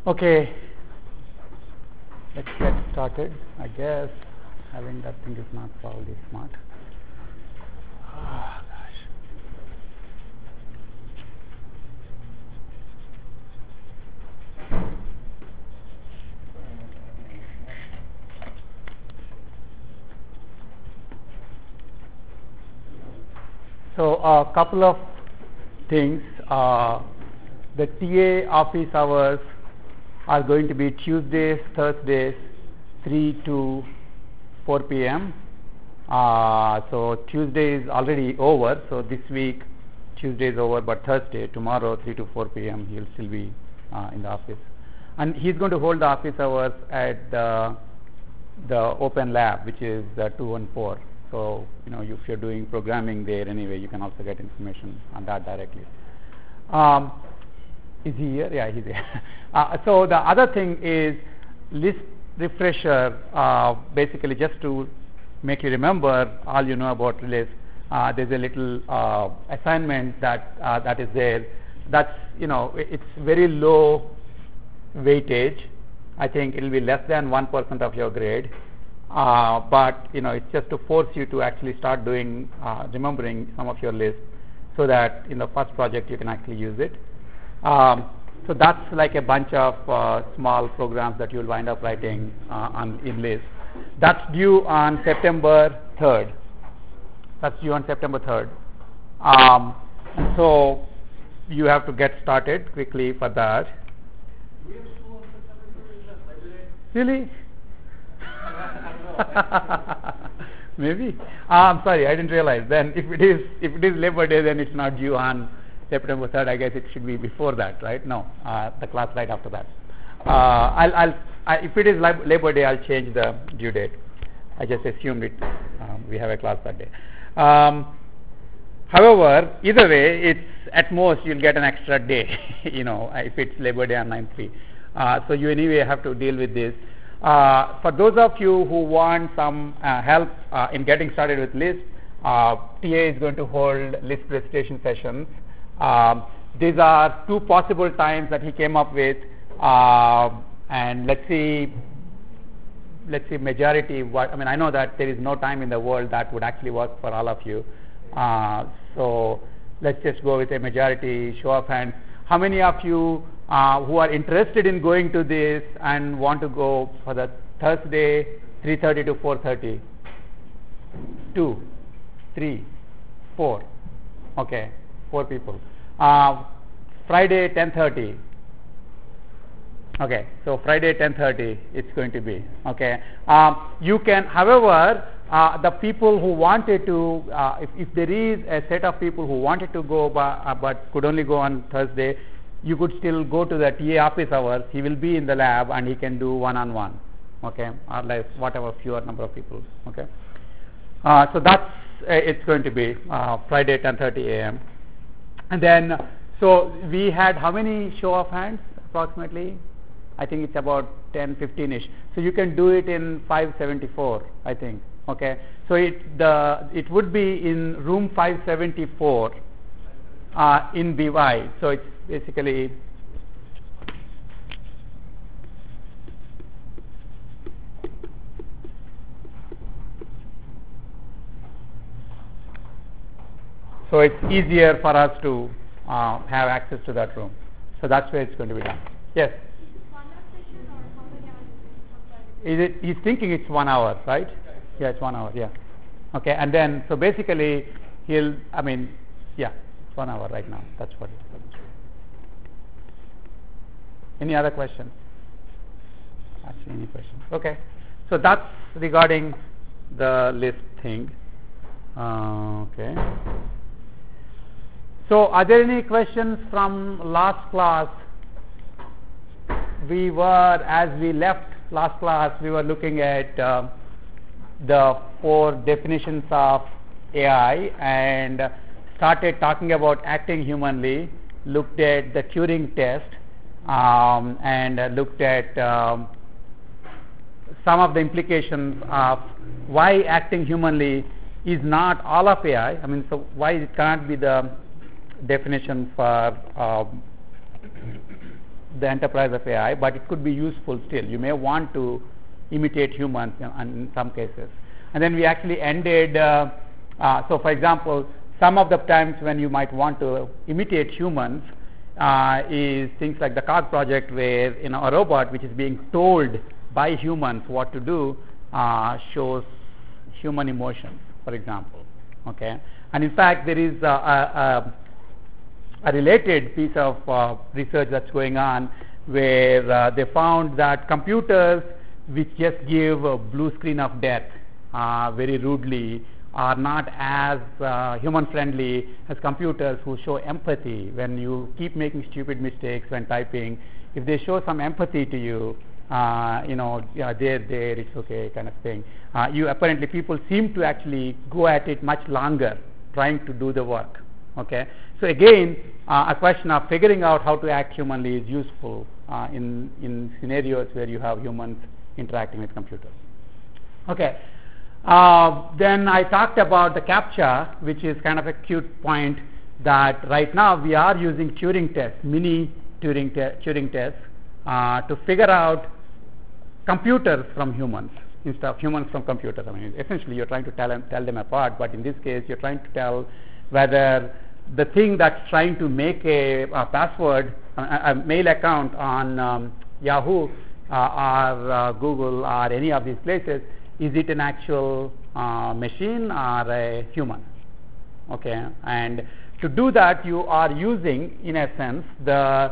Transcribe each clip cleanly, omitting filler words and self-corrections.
Okay, let's get started. I guess having that thing is not probably smart. Oh, gosh. So a couple of things. The TA office hours are going to be Tuesdays, Thursdays, 3 to 4 p.m. So Tuesday is already over. So this week Tuesday is over, but Thursday, tomorrow, 3 to 4 p.m. he'll still be in the office, and he's going to hold the office hours at the open lab, which is 214. So if you're doing programming there anyway, you can also get information on that directly. Is he here? Yeah, he's here. So the other thing is list refresher, basically just to make you remember all you know about Lisp. There's a little assignment that is there. That's it's very low weightage. I think it will be less than 1% of your grade. But it's just to force you to actually start doing remembering some of your Lisp, so that in the first project you can actually use it. So that's like a bunch of small programs that you'll wind up writing in Lisp. That's due on September 3rd. And so you have to get started quickly for that. Really? Maybe. I'm sorry, I didn't realize. Then if it is Labor Day, then it's not due on September 3rd. I guess it should be before that, right? No, the class right after that. If it is Labor Day, I'll change the due date. I just assumed it. We have a class that day. However, either way, it's at most you'll get an extra day. If it's Labor Day on 9/3. So you anyway have to deal with this. For those of you who want some help in getting started with Lisp, TA is going to hold Lisp recitation sessions. These are two possible times that he came up with, and let's see majority. I know that there is no time in the world that would actually work for all of you. So let's just go with a majority. Show of hands. How many of you who are interested in going to this and want to go for the Thursday 3:30 to 4:30? 2, 3, 4. Okay, 4 people. Friday 10:30. Okay, so Friday 10:30 it's going to be. Okay, you can, however, the people who wanted to, if there is a set of people who wanted to go but could only go on Thursday, you could still go to the TA office hours. He will be in the lab and he can do one-on-one. Okay, or like whatever fewer number of people. Okay, so that's it's going to be Friday 10:30 a.m. And then so we had how many show of hands approximately? I think it's about 10-15ish. So you can do it in 574, I think. Okay, so it would be in room 574 in BY. So it's basically so it's easier for us to have access to that room. So that's where it's going to be done. Yes. He's thinking it's 1 hour, right? Yeah, it's 1 hour. Yeah. Okay, and then so basically it's 1 hour right now. That's what it's going to be. Any other questions? Actually, any questions? Okay, so that's regarding the Lisp thing. Okay. So are there any questions from last class? As we left last class, we were looking at the 4 definitions of AI and started talking about acting humanly, looked at the Turing test, and looked at some of the implications of why acting humanly is not all of AI. So why it cannot be the definition for the enterprise of AI, but it could be useful still. You may want to imitate humans in some cases. And then we actually ended, so for example, some of the times when you might want to imitate humans is things like the Cog project, where a robot which is being told by humans what to do shows human emotions, for example. Okay, and in fact there is a related piece of research that's going on where they found that computers which just give a blue screen of death very rudely are not as human friendly as computers who show empathy. When you keep making stupid mistakes when typing, if they show some empathy to you, they're there, it's okay kind of thing. Apparently people seem to actually go at it much longer trying to do the work. Okay, so again, a question of figuring out how to act humanly is useful in scenarios where you have humans interacting with computers. Okay, then I talked about the CAPTCHA, which is kind of a cute point that right now we are using Turing tests, mini Turing tests, to figure out computers from humans instead of humans from computers. I mean, essentially you're trying to tell them apart, but in this case you're trying to tell whether the thing that's trying to make a password, a mail account on Yahoo or Google or any of these places, is it an actual machine or a human? Okay, and to do that you are using, in a sense, the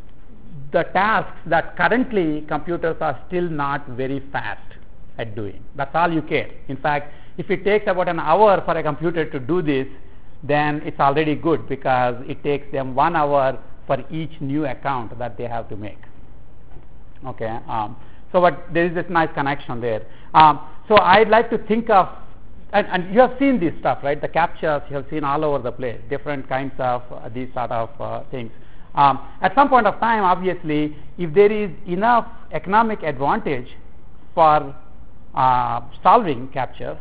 tasks that currently computers are still not very fast at doing. That's all you care. In fact, if it takes about an hour for a computer to do this, then it's already good, because it takes them 1 hour for each new account that they have to make. Okay, but there is this nice connection there. So I'd like to think of, and you have seen this stuff, right? The CAPTCHAs you have seen all over the place, different kinds of these sort of things. At some point of time, obviously, if there is enough economic advantage for solving CAPTCHAs,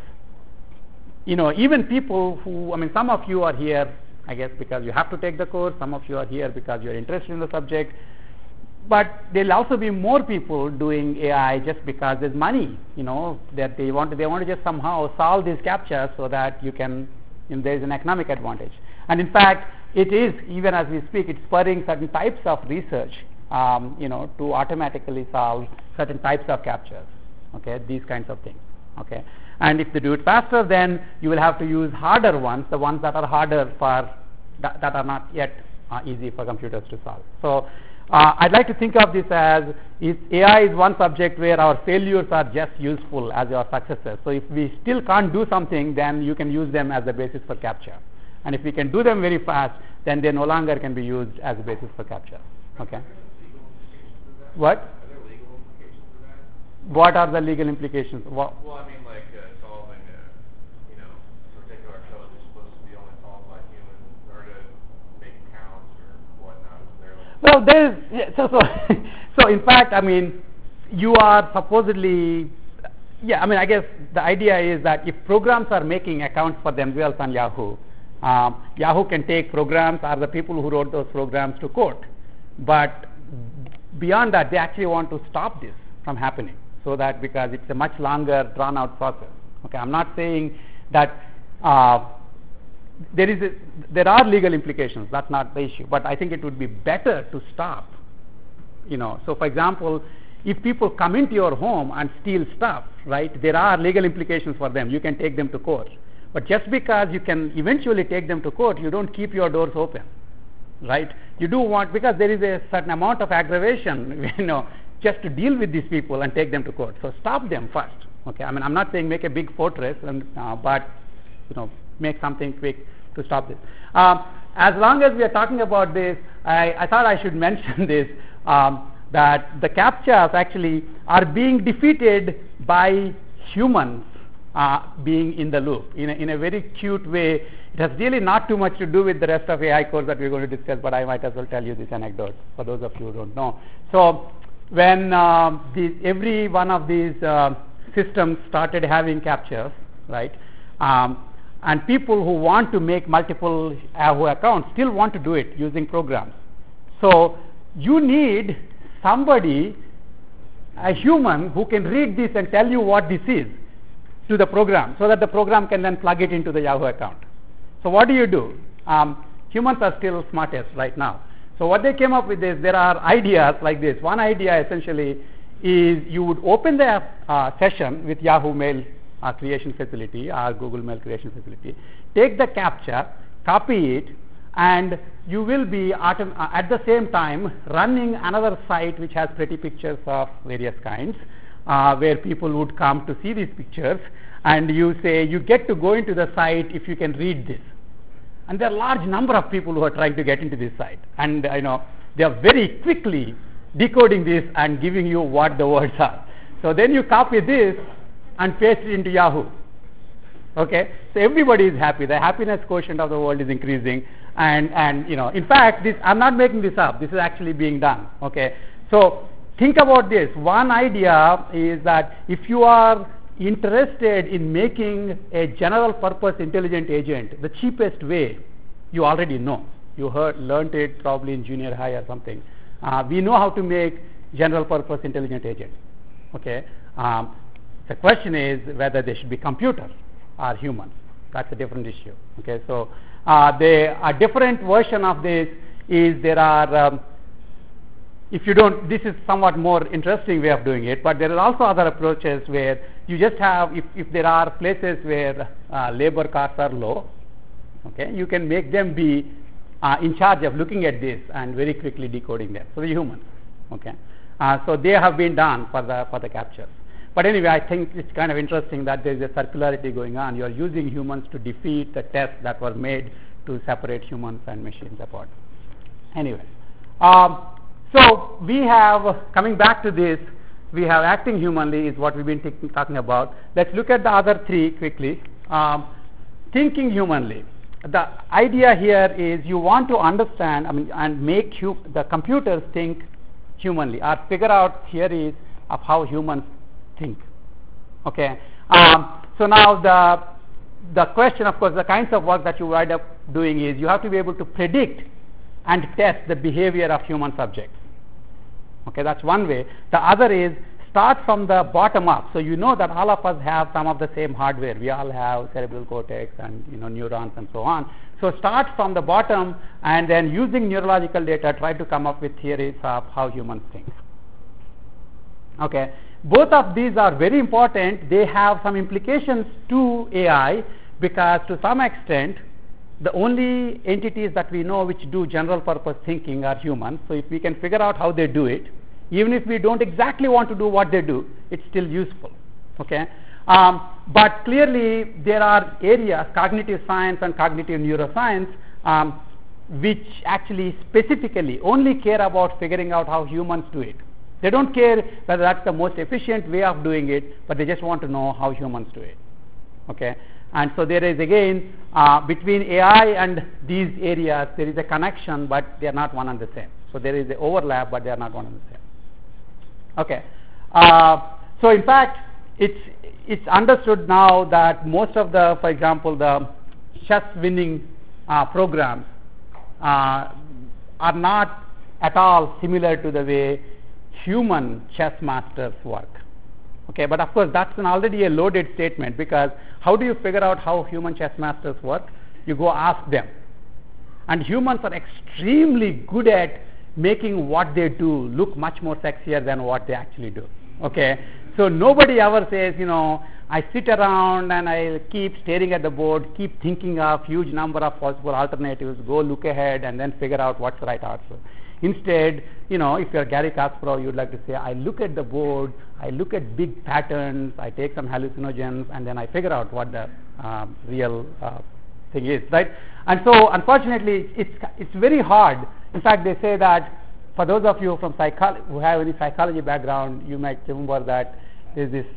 even people who, I mean, some of you are here, I guess, because you have to take the course. Some of you are here because you're interested in the subject. But there'll also be more people doing AI just because there's money, that they want to just somehow solve these CAPTCHAs so that you can, there's an economic advantage. And in fact, it is, even as we speak, it's spurring certain types of research, to automatically solve certain types of CAPTCHAs. Okay, these kinds of things. Okay, and if they do it faster, then you will have to use harder ones, the ones that are harder for that are not yet easy for computers to solve. So I'd like to think of this as, AI is one subject where our failures are just useful as your successes. So if we still can't do something, then you can use them as the basis for CAPTCHA. And if we can do them very fast, then they no longer can be used as a basis for CAPTCHA. Okay. What? What are the legal implications? Well, I mean, like solving, particular code is supposed to be only solved by humans, or to make counts or whatnot. Well, so in fact, I mean, you are supposedly, I guess the idea is that if programs are making accounts for themselves on Yahoo, Yahoo can take programs or the people who wrote those programs to court. But beyond that, they actually want to stop this from happening, so that, because it's a much longer drawn out process. Okay, I'm not saying that there are legal implications, that's not the issue, but I think it would be better to stop. So for example, if people come into your home and steal stuff, right, there are legal implications for them. You can take them to court. But just because you can eventually take them to court, you don't keep your doors open, right? You do want, because there is a certain amount of aggravation, just to deal with these people and take them to court. So stop them first. Okay, I mean, I'm not saying make a big fortress, but make something quick to stop this. As long as we are talking about this, I thought I should mention this, that the CAPTCHAs actually are being defeated by humans being in the loop in a very cute way. It has really not too much to do with the rest of AI course that we're going to discuss, but I might as well tell you this anecdote for those of you who don't know. So when every one of these systems started having CAPTCHAs, right, and people who want to make multiple Yahoo accounts still want to do it using programs. So you need somebody, a human, who can read this and tell you what this is to the program, so that the program can then plug it into the Yahoo account. So what do? Humans are still smartest right now. So what they came up with is, there are ideas like this. One idea essentially is, you would open the session with Yahoo Mail creation facility or Google Mail creation facility, take the CAPTCHA, copy it, and you will be at the same time running another site which has pretty pictures of various kinds, where people would come to see these pictures, and you say you get to go into the site if you can read this. And there are a large number of people who are trying to get into this site, and they are very quickly decoding this and giving you what the words are. So then you copy this and paste it into Yahoo. Okay, so everybody is happy. The happiness quotient of the world is increasing, and in fact, this, I'm not making this up. This is actually being done. Okay, so think about this. One idea is that if you are interested in making a general purpose intelligent agent, the cheapest way, you already know. You learned it probably in junior high or something. We know how to make general purpose intelligent agents. Okay, the question is whether they should be computers or humans. That's a different issue. Okay, so a different version of this is, there are if you don't, this is somewhat more interesting way of doing it, but there are also other approaches where you just have, if there are places where labor costs are low, okay, you can make them be in charge of looking at this and very quickly decoding them. So the humans, okay, so they have been done for the captures. But anyway, I think it's kind of interesting that there is a circularity going on. You are using humans to defeat the tests that were made to separate humans and machines apart. Anyway, so we have, coming back to this, we have acting humanly is what we've been talking about. Let's look at the other three quickly. Thinking humanly. The idea here is, you want to understand, and make the computers think humanly, or figure out theories of how humans think. Okay. So now the question, of course, the kinds of work that you wind up doing is, you have to be able to predict and test the behavior of human subjects. Okay, that's one way. The other is, start from the bottom up. So you know that all of us have some of the same hardware. We all have cerebral cortex and neurons and so on. So start from the bottom, and then using neurological data, try to come up with theories of how humans think. Okay, both of these are very important. They have some implications to AI, because to some extent, the only entities that we know which do general purpose thinking are humans. So if we can figure out how they do it, even if we don't exactly want to do what they do, it's still useful. Okay, but clearly there are areas, cognitive science and cognitive neuroscience, which actually specifically only care about figuring out how humans do it. They don't care whether that's the most efficient way of doing it, but they just want to know how humans do it. Okay, and so there is again, between AI and these areas, there is a connection, but they are not one and the same. So there is an overlap, but they are not one and the same. Okay, so in fact, it's understood now that most of the, for example, the chess winning programs are not at all similar to the way human chess masters work. Okay, but of course that's already a loaded statement, because how do you figure out how human chess masters work? You go ask them, and humans are extremely good at making what they do look much more sexier than what they actually do. Okay, so nobody ever says, I sit around and I keep staring at the board, keep thinking of huge number of possible alternatives, go look ahead and then figure out what's the right answer. Instead, if you're Gary Kasparov, you'd like to say, I look at the board, I look at big patterns, I take some hallucinogens, and then I figure out what the real thing is, right? And so, unfortunately, it's very hard. In fact, they say that, for those of you from who have any psychology background, you might remember that there's this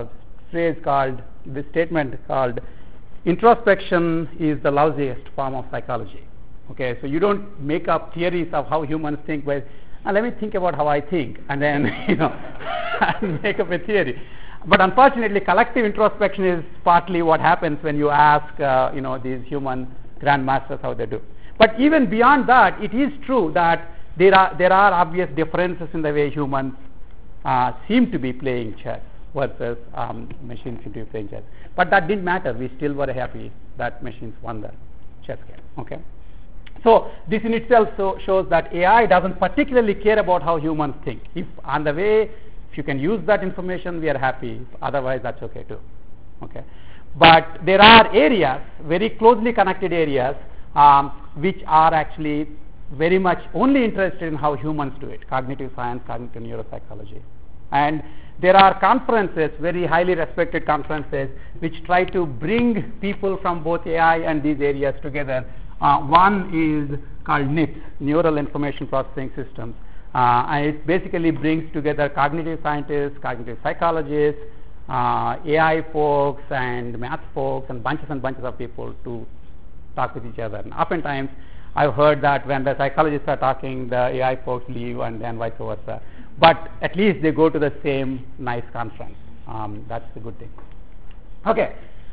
this statement called, introspection is the lousiest form of psychology. Okay, so you don't make up theories of how humans think, but let me think about how I think, and then make up a theory. But unfortunately, collective introspection is partly what happens when you ask these human grandmasters how they do. But even beyond that, it is true that there are obvious differences in the way humans seem to be playing chess versus machines seem to be playing chess. But that didn't matter. We still were happy that machines won the chess game. Okay. So this in itself shows that AI doesn't particularly care about how humans think. If you can use that information, we are happy. Otherwise, that's okay too. Okay. But there are areas, very closely connected areas, which are actually very much only interested in how humans do it: cognitive science, cognitive neuropsychology. And there are conferences, very highly respected conferences, which try to bring people from both AI and these areas together. One is called NIPS, Neural Information Processing Systems, and it basically brings together cognitive scientists, cognitive psychologists, AI folks, and math folks, and bunches of people to talk with each other. And oftentimes, I've heard that when the psychologists are talking, the AI folks leave, and then vice versa. But at least they go to the same nice conference. That's a good thing. Okay.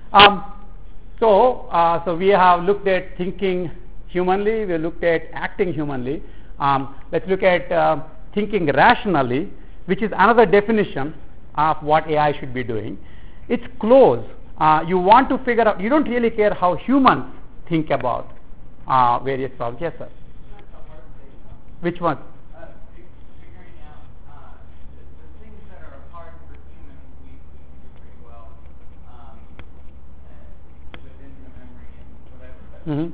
So we have looked at thinking humanly. We looked at acting humanly. Let's look at thinking rationally, which is another definition of what AI should be doing. It's close. You want to figure out. You don't really care how humans think about various problems. Yes, sir. Which one? Figuring out the things that are hard for humans, we can do pretty well within the memory and whatever. But we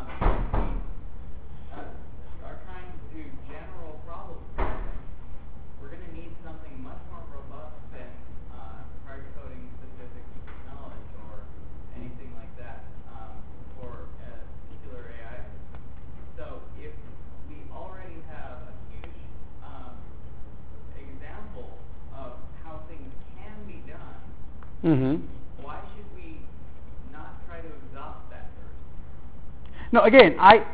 are trying to do general problem solving. We're going to need something much more robust than hard coding specific knowledge or anything like that for a particular AI. So if we already have a huge example of how things can be done, why should we not try to exhaust that first? No, again,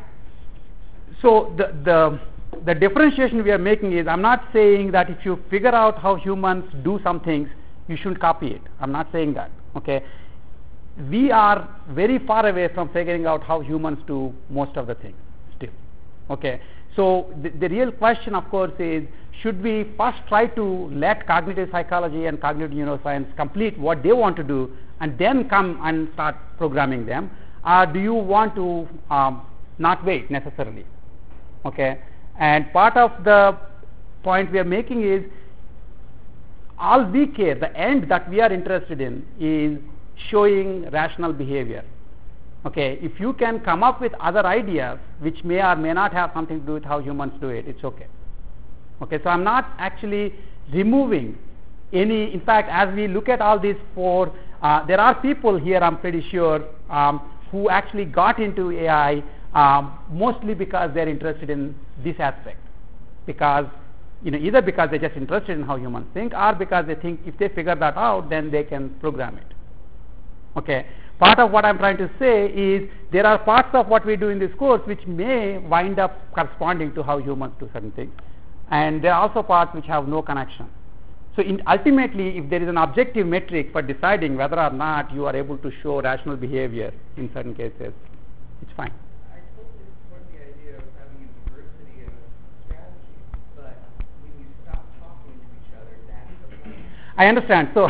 so the differentiation we are making is, I'm not saying that if you figure out how humans do some things, you shouldn't copy it. I'm not saying that. Okay. We are very far away from figuring out how humans do most of the things still. Okay. So the real question, of course, is, should we first try to let cognitive psychology and cognitive neuroscience complete what they want to do and then come and start programming them? Or do you want to not wait necessarily? Okay. And part of the point we are making is, all we care, the end that we are interested in is showing rational behavior. Okay, if you can come up with other ideas which may or may not have something to do with how humans do it, it's okay. Okay, so I'm not actually removing any. In fact, as we look at all these four, there are people here, I'm pretty sure, who actually got into AI mostly because they're interested in this aspect, because either because they're just interested in how humans think, or because they think if they figure that out, then they can program it. Okay. Part of what I'm trying to say is, there are parts of what we do in this course which may wind up corresponding to how humans do certain things, and there are also parts which have no connection. So ultimately, if there is an objective metric for deciding whether or not you are able to show rational behavior in certain cases, it's fine. I totally support the idea of having a diversity of strategies, but when you stop talking to each other, that's the point. I understand. So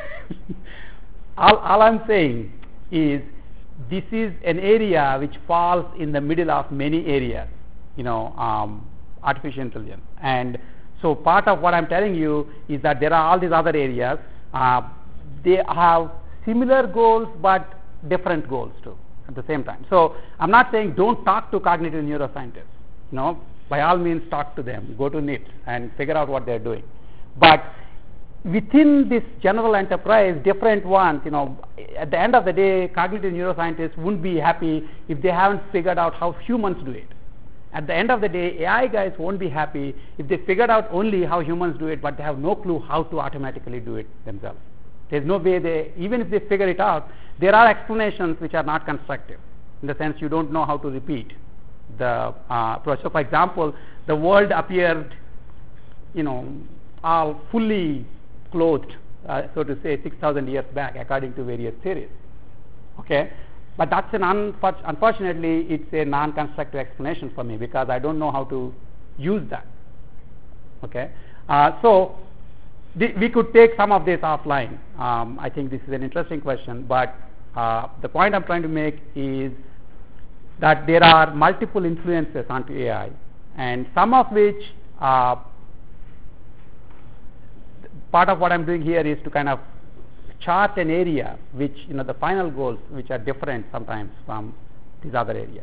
all I'm saying is, this is an area which falls in the middle of many areas, artificial intelligence. And so part of what I'm telling you is that there are all these other areas. They have similar goals but different goals too at the same time. So I'm not saying don't talk to cognitive neuroscientists. By all means talk to them. Go to NIPS and figure out what they're doing. But within this general enterprise, different ones, at the end of the day, cognitive neuroscientists wouldn't be happy if they haven't figured out how humans do it. At the end of the day, AI guys won't be happy if they figured out only how humans do it, but they have no clue how to automatically do it themselves. There's no way even if they figure it out, there are explanations which are not constructive, in the sense you don't know how to repeat the process. So, for example, the world appeared, all fully clothed, so to say, 6,000 years back, according to various theories. Okay, but that's unfortunately, it's a non-constructive explanation for me, because I don't know how to use that. Okay, so we could take some of this offline. I think this is an interesting question, but the point I'm trying to make is that there are multiple influences onto AI, and some of which part of what I'm doing here is to kind of chart an area which, the final goals which are different sometimes from these other areas.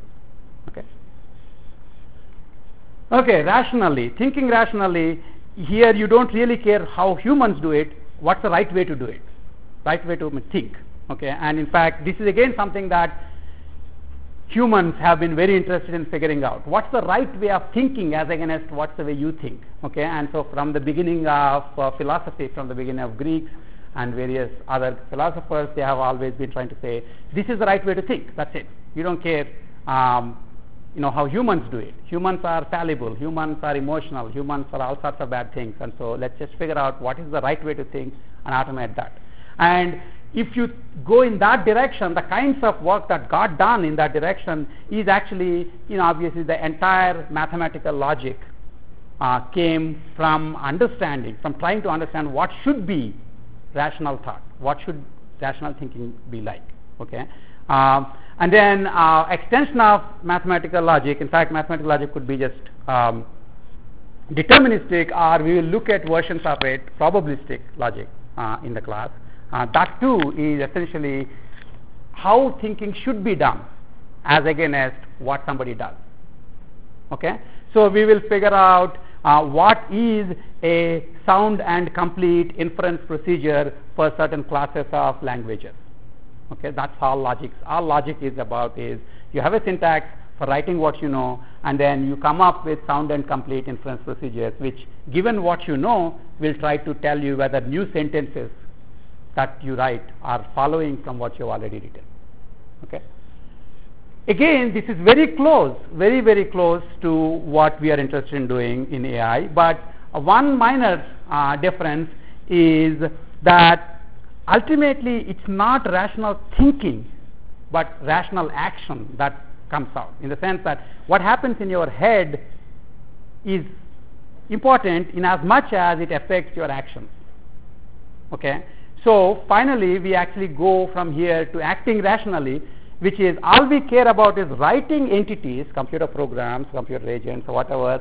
Okay, rationally, thinking rationally, here you don't really care how humans do it, what's the right way to do it, right way to think. Okay, and in fact this is again something that humans have been very interested in figuring out. What's the right way of thinking as against what's the way you think? Okay, and so from the beginning of philosophy, from the beginning of Greeks and various other philosophers, they have always been trying to say, this is the right way to think, that's it. You don't care how humans do it. Humans are fallible, humans are emotional, humans are all sorts of bad things, and so let's just figure out what is the right way to think and automate that. And if you go in that direction, the kinds of work that got done in that direction is actually, obviously the entire mathematical logic came from understanding, from trying to understand what should be rational thought, what should rational thinking be like. Okay, and then extension of mathematical logic. In fact, mathematical logic could be just deterministic, or we will look at versions of it, probabilistic logic in the class. That too is essentially how thinking should be done as against what somebody does. Okay, so we will figure out what is a sound and complete inference procedure for certain classes of languages. Okay, that's all logic is about. Is you have a syntax for writing what you know, and then you come up with sound and complete inference procedures, which, given what you know, will try to tell you whether new sentences that you write are following from what you've already written. Okay. Again, this is very close, very, very close to what we are interested in doing in AI, but one minor difference is that ultimately it's not rational thinking, but rational action that comes out, in the sense that what happens in your head is important in as much as it affects your actions. Okay. So finally, we actually go from here to acting rationally, which is all we care about is writing entities, computer programs, computer agents, or whatever,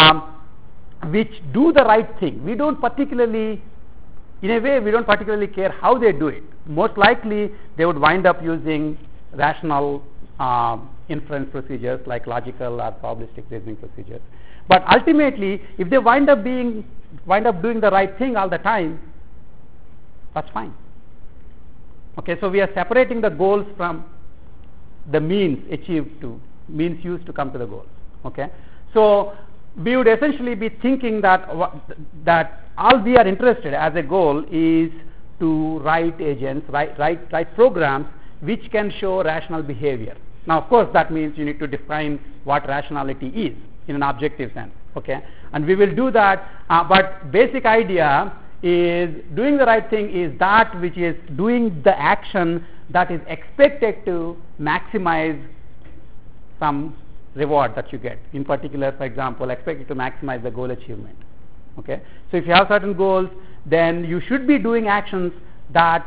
which do the right thing. We don't particularly, in a way, we don't particularly care how they do it. Most likely, they would wind up using rational inference procedures like logical or probabilistic reasoning procedures. But ultimately, if they wind up doing the right thing all the time, that's fine. Okay, so we are separating the goals from the means achieved to means used to come to the goals. Okay, so we would essentially be thinking that all we are interested as a goal is to write agents, write programs which can show rational behavior. Now, of course, that means you need to define what rationality is in an objective sense. Okay, and we will do that. But basic idea is doing the right thing is that which is doing the action that is expected to maximize some reward that you get. In particular, for example, expected to maximize the goal achievement. Okay, so if you have certain goals, then you should be doing actions that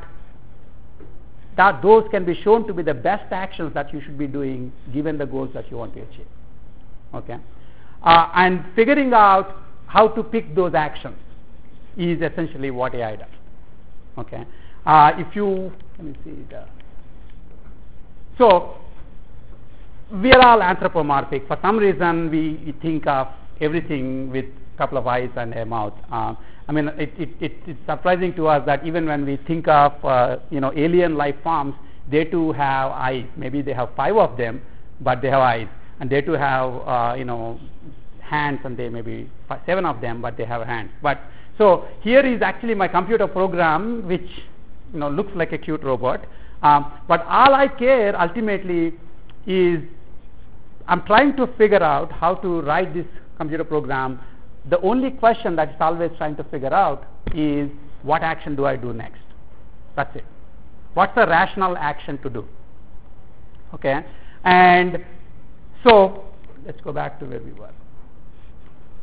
those can be shown to be the best actions that you should be doing given the goals that you want to achieve. Okay, and figuring out how to pick those actions is essentially what AI does. Okay, if you let me see so we are all anthropomorphic. For some reason, we think of everything with a couple of eyes and a mouth. I mean, it's surprising to us that even when we think of alien life forms, they too have eyes. Maybe they have 5 of them, but they have eyes, and they too have hands, and they maybe 7 of them, but they have hands. But so here is actually my computer program, which looks like a cute robot. But all I care ultimately is I'm trying to figure out how to write this computer program. The only question that it's always trying to figure out is what action do I do next? That's it. What's the rational action to do? Okay, and so let's go back to where we were.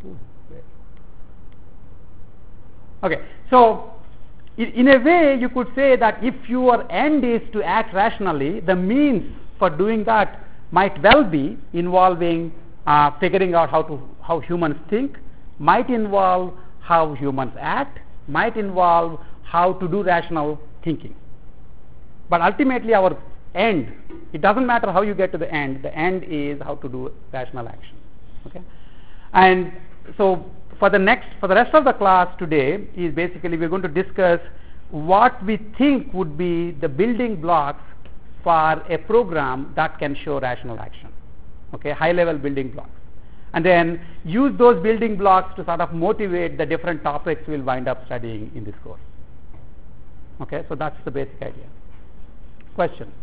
Okay, so in a way you could say that if your end is to act rationally, the means for doing that might well be involving figuring out how humans think, might involve how humans act, might involve how to do rational thinking. But ultimately our end, it doesn't matter how you get to the end is how to do rational action. Okay, and so for the rest of the class today is basically we're going to discuss what we think would be the building blocks for a program that can show rational action. Okay, high level building blocks, and then use those building blocks to sort of motivate the different topics we'll wind up studying in this course. Okay, so that's the basic idea. Question?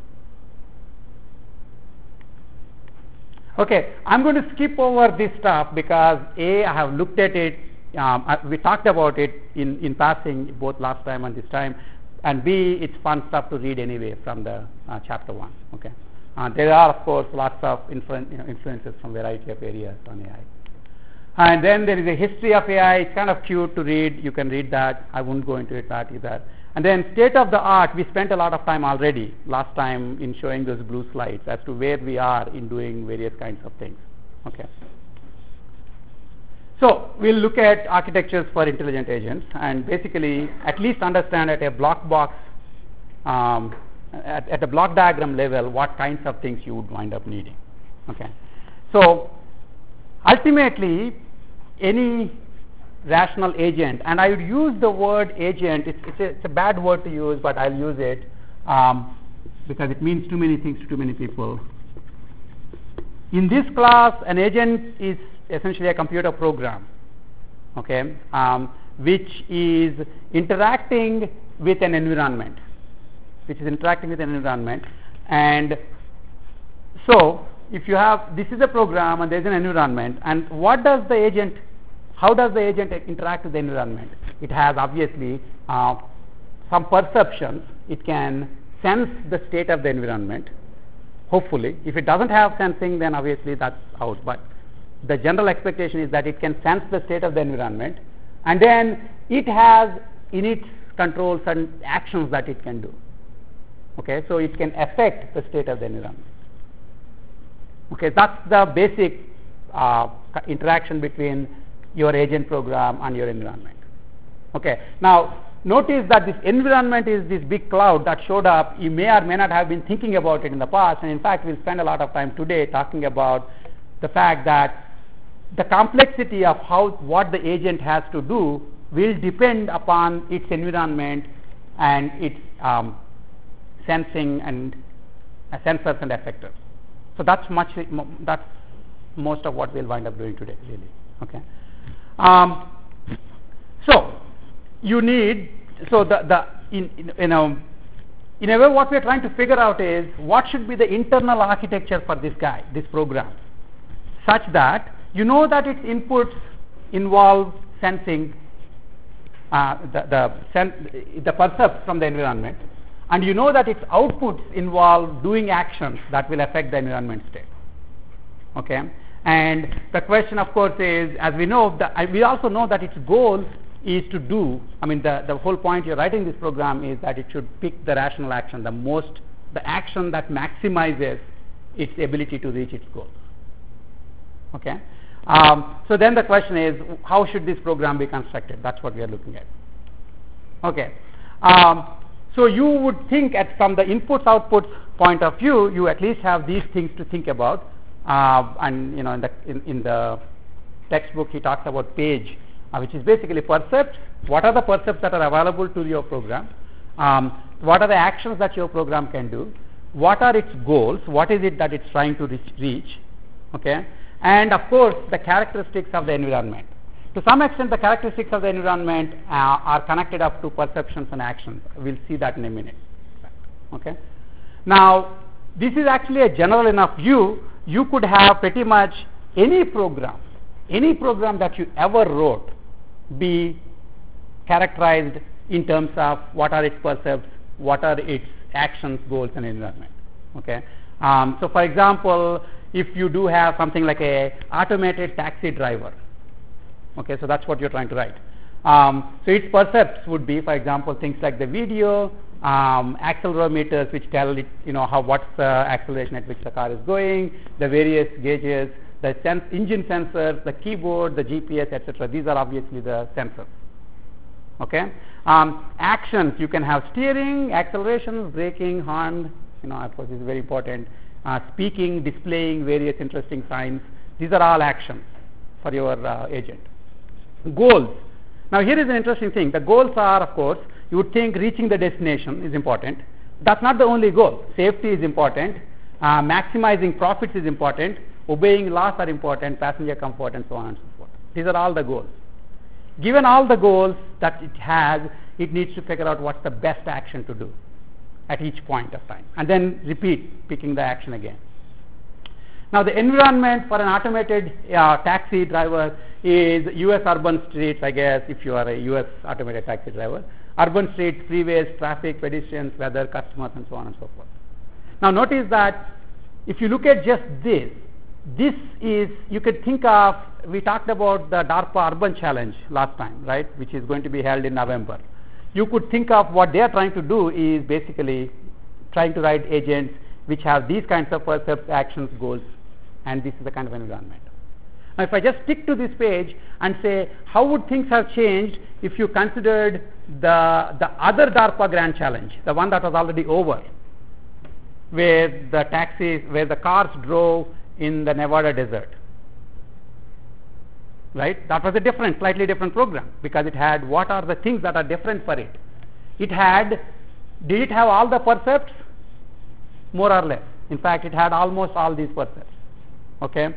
Okay, I'm going to skip over this stuff because A, I have looked at it, we talked about it in passing both last time and this time, and B, it's fun stuff to read anyway from the chapter 1. Okay, there are of course lots of influences from variety of areas on AI. And then there is a history of AI. It's kind of cute to read. You can read that. I won't go into that either. And then state of the art, we spent a lot of time already last time in showing those blue slides as to where we are in doing various kinds of things. Okay. So we'll look at architectures for intelligent agents and basically at least understand at a block box, at a block diagram level, what kinds of things you would wind up needing. Okay. So ultimately, any rational agent, and I would use the word agent, it's a bad word to use, but I'll use it because it means too many things to too many people. In this class, an agent is essentially a computer program, okay, which is interacting with an environment, and so if you have, this is a program and there's an environment, and how does the agent interact with the environment? It has obviously some perceptions. It can sense the state of the environment, hopefully. If it doesn't have sensing, then obviously that's out, but the general expectation is that it can sense the state of the environment, and then it has in its control certain actions that it can do. Okay, so it can affect the state of the environment. Okay, that's the basic interaction between your agent program and your environment. Okay, now notice that this environment is this big cloud that showed up. You may or may not have been thinking about it in the past, and in fact we'll spend a lot of time today talking about the fact that the complexity of what the agent has to do will depend upon its environment and its sensing and sensors and effectors. So that's most of what we'll wind up doing today, really. Okay. So you need, so in a way what we're trying to figure out is what should be the internal architecture for this program, such that you know that its inputs involve sensing the percepts from the environment, and you know that its outputs involve doing actions that will affect the environment state. Okay, and the question of course is, as we know, we also know that its goal is to do, the whole point you're writing this program is that it should pick the rational action, the action that maximizes its ability to reach its goals. Okay, so then the question is, how should this program be constructed? That's what we are looking at. Okay, so you would think from the inputs outputs point of view, you at least have these things to think about. And in the textbook he talks about PAGE, which is basically percepts. What are the percepts that are available to your program? What are the actions that your program can do? What are its goals? What is it that it's trying to reach? Okay, and of course the characteristics of the environment. To some extent, the characteristics of the environment are connected up to perceptions and actions. We'll see that in a minute. Okay, now this is actually a general enough view. You could have pretty much any program that you ever wrote be characterized in terms of what are its percepts, what are its actions, goals, and environment. Okay, so for example, if you do have something like a automated taxi driver, Okay, so that's what you're trying to write. So its percepts would be, for example, things like the video, accelerometers which tell it, what's the acceleration at which the car is going, the various gauges, the engine sensors, the keyboard, the GPS, etc. These are obviously the sensors. Okay. Actions, you can have steering, acceleration, braking, horn. Of course, this is very important. Speaking, displaying various interesting signs. These are all actions for your agent. Goals. Now, here is an interesting thing. The goals are, of course, you would think reaching the destination is important. That's not the only goal. Safety is important. Maximizing profits is important. Obeying laws are important. Passenger comfort, and so on and so forth. These are all the goals. Given all the goals that it has, it needs to figure out what's the best action to do at each point of time, and then repeat picking the action again. Now, the environment for an automated taxi driver is U.S. urban streets, I guess, if you are a U.S. automated taxi driver. Urban streets, freeways, traffic, pedestrians, weather, customers, and so on and so forth. Now, notice that if you look at just this is, you could think of, we talked about the DARPA Urban Challenge last time, right, which is going to be held in November. You could think of what they are trying to do is basically trying to write agents which have these kinds of percepts, actions, goals, and this is the kind of environment. Now, if I just stick to this page and say, how would things have changed if you considered the other DARPA Grand Challenge, the one that was already over, where the cars drove in the Nevada desert, right? That was a slightly different program, because it had what are the things that are different for it. Did it have all the percepts? More or less. In fact, it had almost all these percepts. Okay.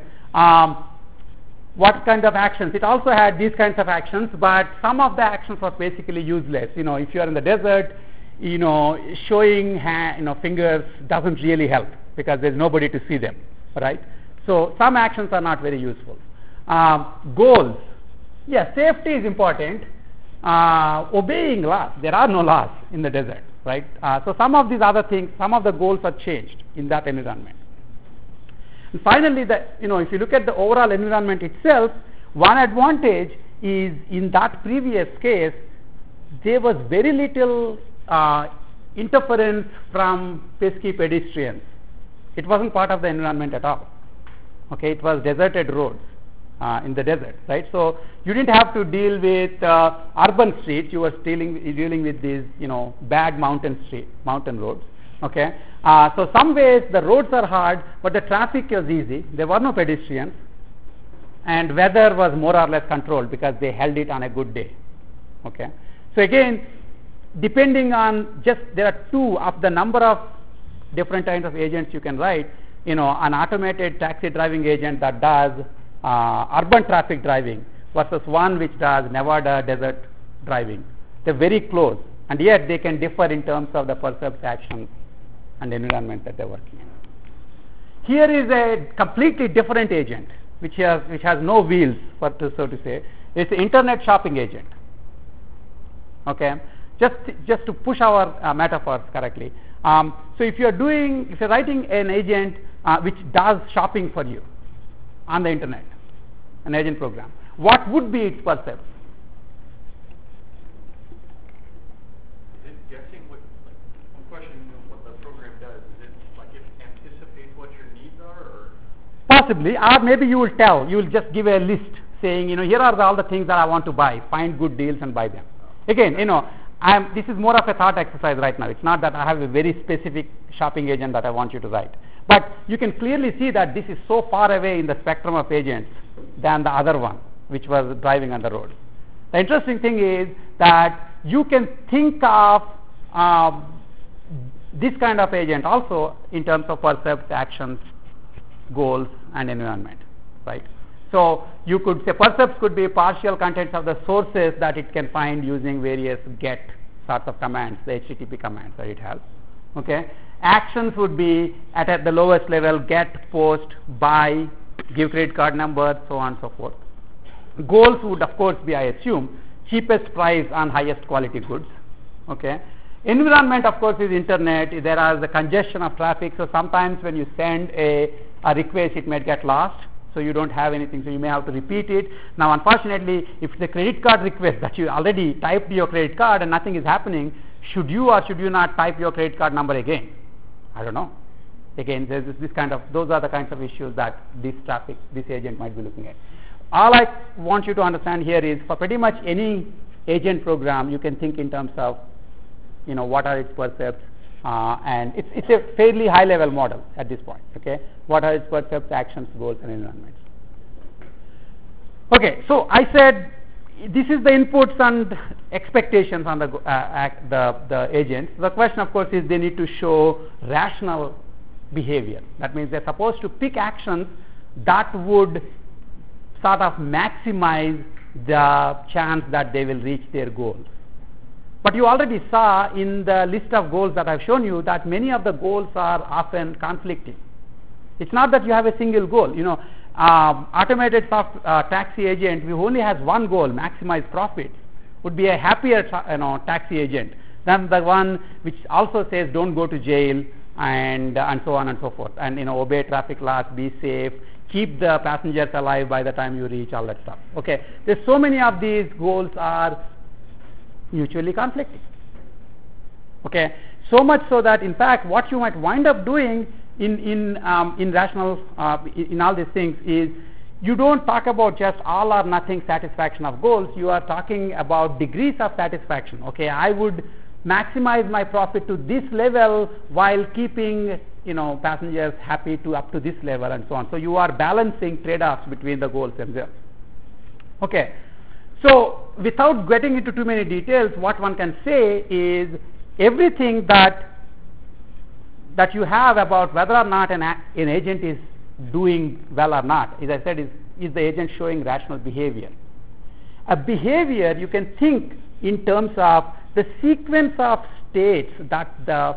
What kind of actions? It also had these kinds of actions, but some of the actions were basically useless. If you are in the desert, showing fingers doesn't really help, because there's nobody to see them, right? So some actions are not very useful. Goals. Yes, safety is important. Obeying laws. There are no laws in the desert, right? So some of these other things, some of the goals are changed in that environment. And finally, if you look at the overall environment itself, one advantage is in that previous case, there was very little interference from pesky pedestrians. It wasn't part of the environment at all. Okay, it was deserted roads in the desert, right? So you didn't have to deal with urban streets. You were dealing with these, bad mountain roads. Okay, so some ways the roads are hard, but the traffic was easy. There were no pedestrians, and weather was more or less controlled because they held it on a good day. Okay, so again, depending on there are two of the number of different kinds of agents you can write. An automated taxi driving agent that does urban traffic driving versus one which does Nevada desert driving. They're very close, and yet they can differ in terms of the perceived actions and environment that they're working in. Here is a completely different agent which has no wheels, so to say. It's an internet shopping agent. Okay, just to push our metaphors correctly. So if you're writing an agent which does shopping for you on the internet, an agent program, what would be its percepts? Is it guessing what the program does? Is it like it anticipates what your needs are, or? Possibly, or maybe you will just give a list saying, here are all the things that I want to buy, find good deals and buy them. Again, this is more of a thought exercise right now. It's not that I have a very specific shopping agent that I want you to write. But you can clearly see that this is so far away in the spectrum of agents than the other one, which was driving on the road. The interesting thing is that you can think of this kind of agent also in terms of percepts, actions, goals, and environment, right? So you could say percepts could be partial contents of the sources that it can find using various get sorts of commands, the HTTP commands that it has. Okay. Actions would be at the lowest level: get, post, buy, give credit card number, so on and so forth. Goals would of course be, I assume, cheapest price on highest quality goods. Okay. Environment of course is internet. There is the congestion of traffic, so sometimes when you send a request, it may get lost. so you don't have anything, so you may have to repeat it. Now unfortunately, if it's a credit card request that you already typed your credit card and nothing is happening, should you or should you not type your credit card number again? I don't know. Again, there's this kind of, those are the kinds of issues that this agent might be looking at. All I want you to understand here is, for pretty much any agent program, you can think in terms of, what are its percepts, and it's a fairly high level model at this point. Okay, what are its percepts, actions, goals, and environments. Okay, so I said this is the inputs and expectations on the agents. The question, of course, is they need to show rational behavior. That means they're supposed to pick actions that would sort of maximize the chance that they will reach their goals. But you already saw in the list of goals that I've shown you that many of the goals are often conflicting. It's not that you have a single goal. Automated taxi agent who only has one goal, maximize profits, would be a happier taxi agent than the one which also says don't go to jail and so on and so forth, and obey traffic laws, be safe, keep the passengers alive by the time you reach, all that stuff. Okay, there's so many of these goals are mutually conflicting. Okay, so much so that in fact what you might wind up doing in rational in all these things is you don't talk about just all or nothing satisfaction of goals. You are talking about degrees of satisfaction. Okay, I would maximize my profit to this level while keeping passengers happy to up to this level and so on. So you are balancing trade-offs between the goals themselves. Okay, so without getting into too many details, what one can say is everything that you have about whether or not an agent is doing well or not, as I said, is the agent showing rational behavior. A behavior you can think in terms of the sequence of states that the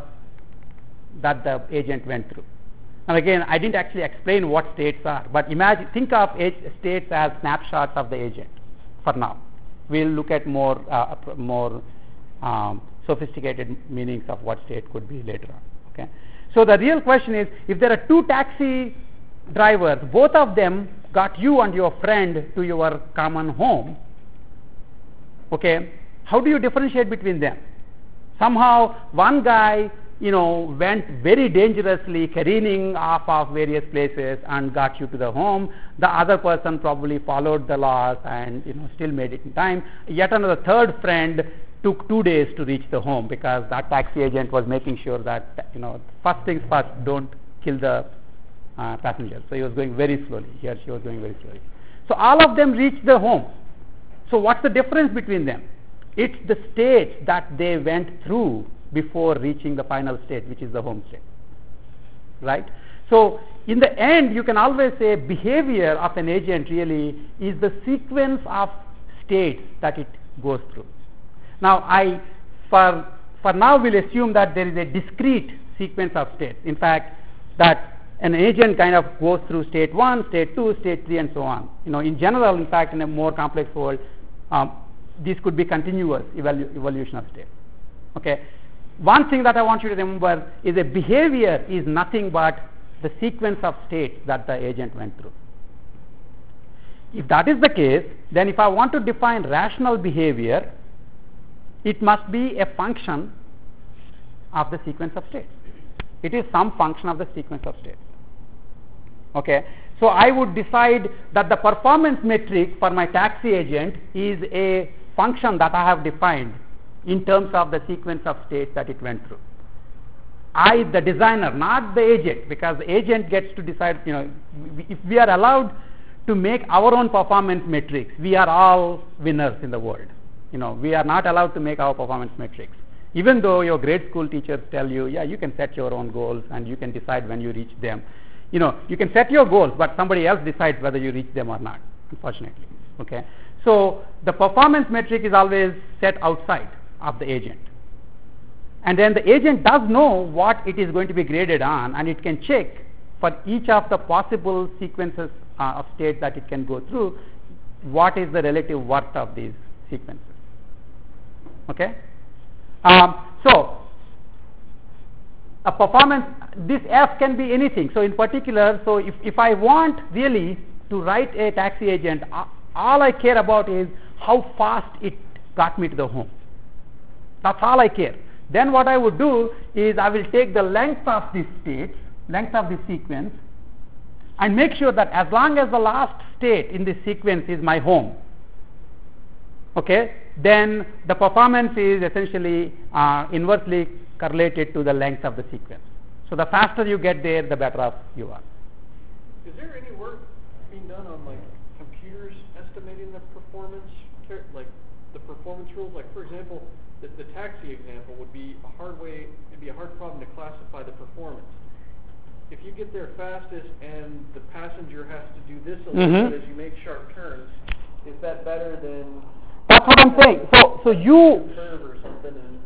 agent went through. Now again, I didn't actually explain what states are, but think of states as snapshots of the agent. For now, we'll look at more sophisticated meanings of what state could be later on. Okay, so the real question is, if there are two taxi drivers, both of them got you and your friend to your common home. Okay, how do you differentiate between them? Somehow one guy went very dangerously careening off of various places and got you to the home. The other person probably followed the laws and still made it in time. Yet another third friend took 2 days to reach the home because that taxi agent was making sure that first things first, don't kill the passengers. So he was going very slowly. He or she was going very slowly. So all of them reached the home. So what's the difference between them? It's the state that they went through before reaching the final state, which is the home state, right? So in the end, you can always say behavior of an agent really is the sequence of states that it goes through. Now for now we'll assume that there is a discrete sequence of states. In fact, that an agent kind of goes through state 1, state 2, state 3 and so on. In general, in fact, in a more complex world, this could be continuous evolution of states. Okay. One thing that I want you to remember is a behavior is nothing but the sequence of states that the agent went through. If that is the case, then if I want to define rational behavior, it must be a function of the sequence of states. It is some function of the sequence of states. Okay, so I would decide that the performance metric for my taxi agent is a function that I have defined in terms of the sequence of states that it went through. I, the designer, not the agent, because the agent gets to decide, if we are allowed to make our own performance metrics, we are all winners in the world. We are not allowed to make our performance metrics. Even though your grade school teachers tell you, yeah, you can set your own goals and you can decide when you reach them. You can set your goals, but somebody else decides whether you reach them or not, unfortunately. Okay, so the performance metric is always set outside of the agent, and then the agent does know what it is going to be graded on, and it can check for each of the possible sequences of states that it can go through, what is the relative worth of these sequences. Okay, so a performance, this F can be anything. So in particular, so if I want really to write a taxi agent, all I care about is how fast it got me to the home. That's all I care. Then what I would do is I will take the length of this state, length of this sequence, and make sure that as long as the last state in this sequence is my home, okay, then the performance is essentially inversely correlated to the length of the sequence. So the faster you get there, the better off you are. Is there any work being done on like computers estimating the performance, like the performance rules? Like for example, the taxi example would be a hard way. It'd be a hard problem to classify the performance. If you get there fastest and the passenger has to do this a little bit as you make sharp turns, is that better than? That's what I'm saying. So you. Curve or something. And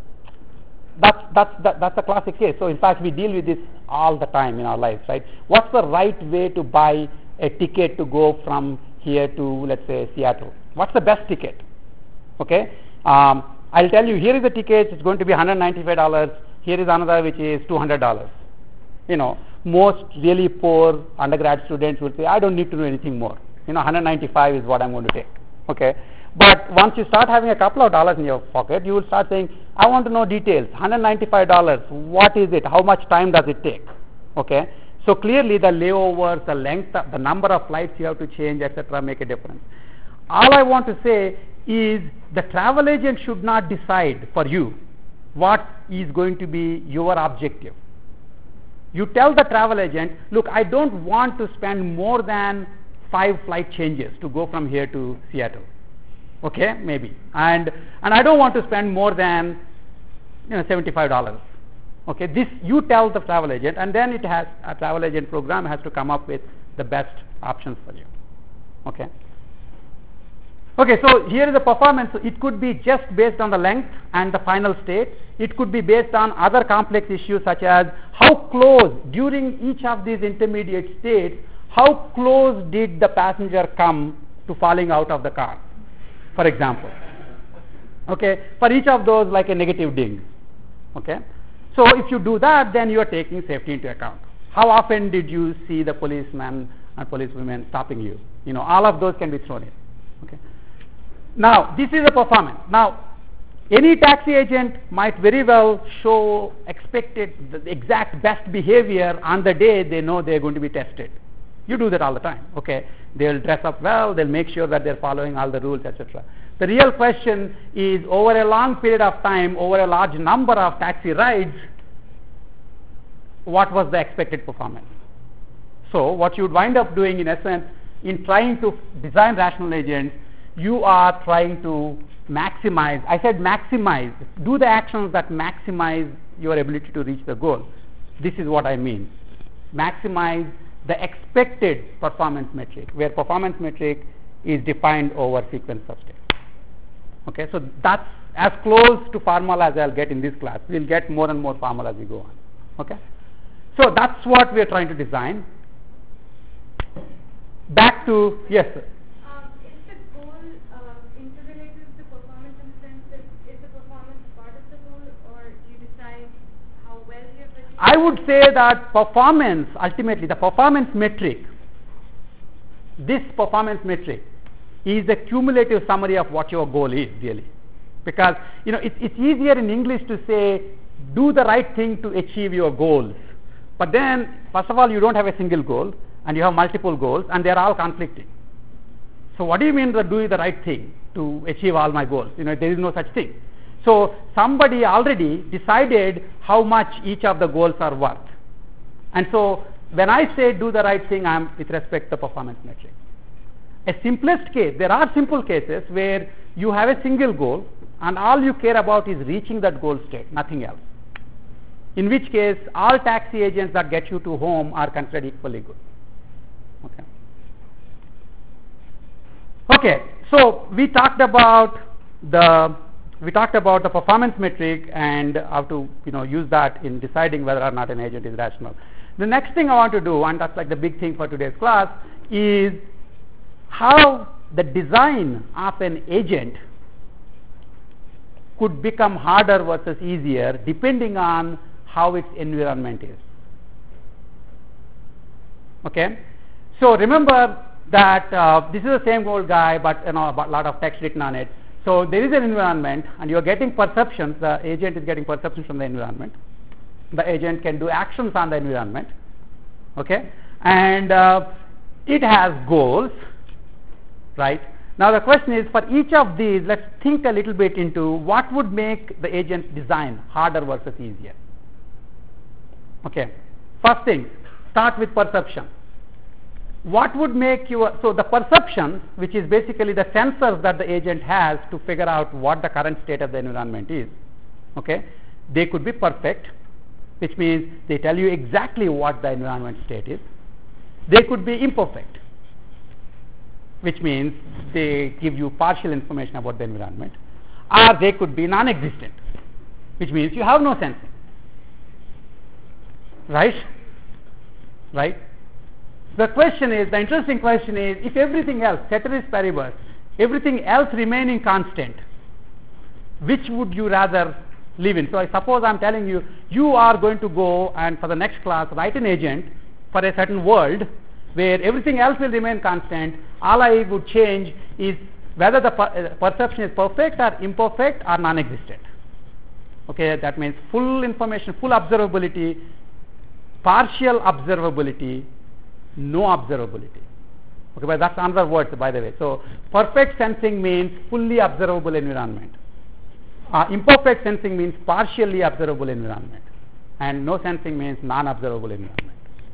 that's a classic case. So in fact, we deal with this all the time in our lives, right? What's the right way to buy a ticket to go from here to, let's say, Seattle? What's the best ticket? Okay, I'll tell you. Here is the ticket. It's going to be $195. Here is another which is $200. You know, most really poor undergrad students would say, I don't need to know anything more. You know, $195 is what I'm going to take. Okay. But once you start having a couple of dollars in your pocket, you will start saying, I want to know details. $195, what is it? How much time does it take? Okay. So clearly the layovers, the length, the number of flights you have to change, etc., make a difference. All I want to say is the travel agent should not decide for you what is going to be your objective. You tell the travel agent, look, I don't want to spend more than 5 flight changes to go from here to Seattle. Okay, maybe, and I don't want to spend more than $75. Okay, this you tell the travel agent, and then it has a travel agent program has to come up with the best options for you. Okay. Okay, so here is the performance. So it could be just based on the length and the final state. It could be based on other complex issues such as how close during each of these intermediate states, how close did the passenger come to falling out of the car, for example. Okay, for each of those like a negative ding. Okay, so if you do that, then you are taking safety into account. How often did you see the policeman and policewomen stopping you? You know, all of those can be thrown in. Okay. Now, this is a performance. Now, any taxi agent might very well show expected the exact best behavior on the day they know they are going to be tested. You do that all the time. Okay, they'll dress up well, they'll make sure that they're following all the rules, etc. The real question is, over a long period of time, over a large number of taxi rides, what was the expected performance? So what you would wind up doing in essence in trying to design rational agents, you are trying to maximize, I said maximize, do the actions that maximize your ability to reach the goal. This is what I mean. Maximize the expected performance metric, where performance metric is defined over sequence of states. Okay, so that's as close to formal as I'll get in this class. We'll get more and more formal as we go on. Okay, so that's what we are trying to design. Back to, yes sir. Is the goal interrelated with the performance in the sense that is the performance part of the goal, or do you decide how well you have achieved? I would say that performance, ultimately the performance metric, this performance metric is the cumulative summary of what your goal is really. Because it's easier in English to say do the right thing to achieve your goals. But then first of all, you don't have a single goal and you have multiple goals and they are all conflicting. So what do you mean that doing the right thing to achieve all my goals? There is no such thing. So somebody already decided how much each of the goals are worth. And so when I say do the right thing, I am with respect to the performance metric. A simplest case, there are simple cases where you have a single goal and all you care about is reaching that goal state, nothing else. In which case, all taxi agents that get you to home are considered equally good. Okay. Okay, so we talked about the performance metric and how to use that in deciding whether or not an agent is rational. The next thing I want to do, and that's like the big thing for today's class, is how the design of an agent could become harder versus easier depending on how its environment is. Okay, so remember that this is the same old guy, but a lot of text written on it. So there is an environment, and you are getting perceptions. The agent is getting perceptions from the environment. The agent can do actions on the environment, okay, and it has goals, right? Now the question is, for each of these, let's think a little bit into what would make the agent design harder versus easier. Okay, first thing, start with perception. What would make so the perception, which is basically the sensors that the agent has to figure out what the current state of the environment is, okay, they could be perfect, which means they tell you exactly what the environment state is. They could be imperfect, which means they give you partial information about the environment, or they could be non-existent, which means you have no sensing. Right? The interesting question is, if everything else, ceteris paribus, everything else remaining constant, which would you rather live in? So I suppose I'm telling you, you are going to go and for the next class write an agent for a certain world where everything else will remain constant. All I would change is whether the perception is perfect or imperfect or non-existent. Okay, that means full information, full observability, partial observability, no observability. Okay, but that's another word, by the way. So perfect sensing means fully observable environment. Imperfect sensing means partially observable environment, and no sensing means non-observable environment.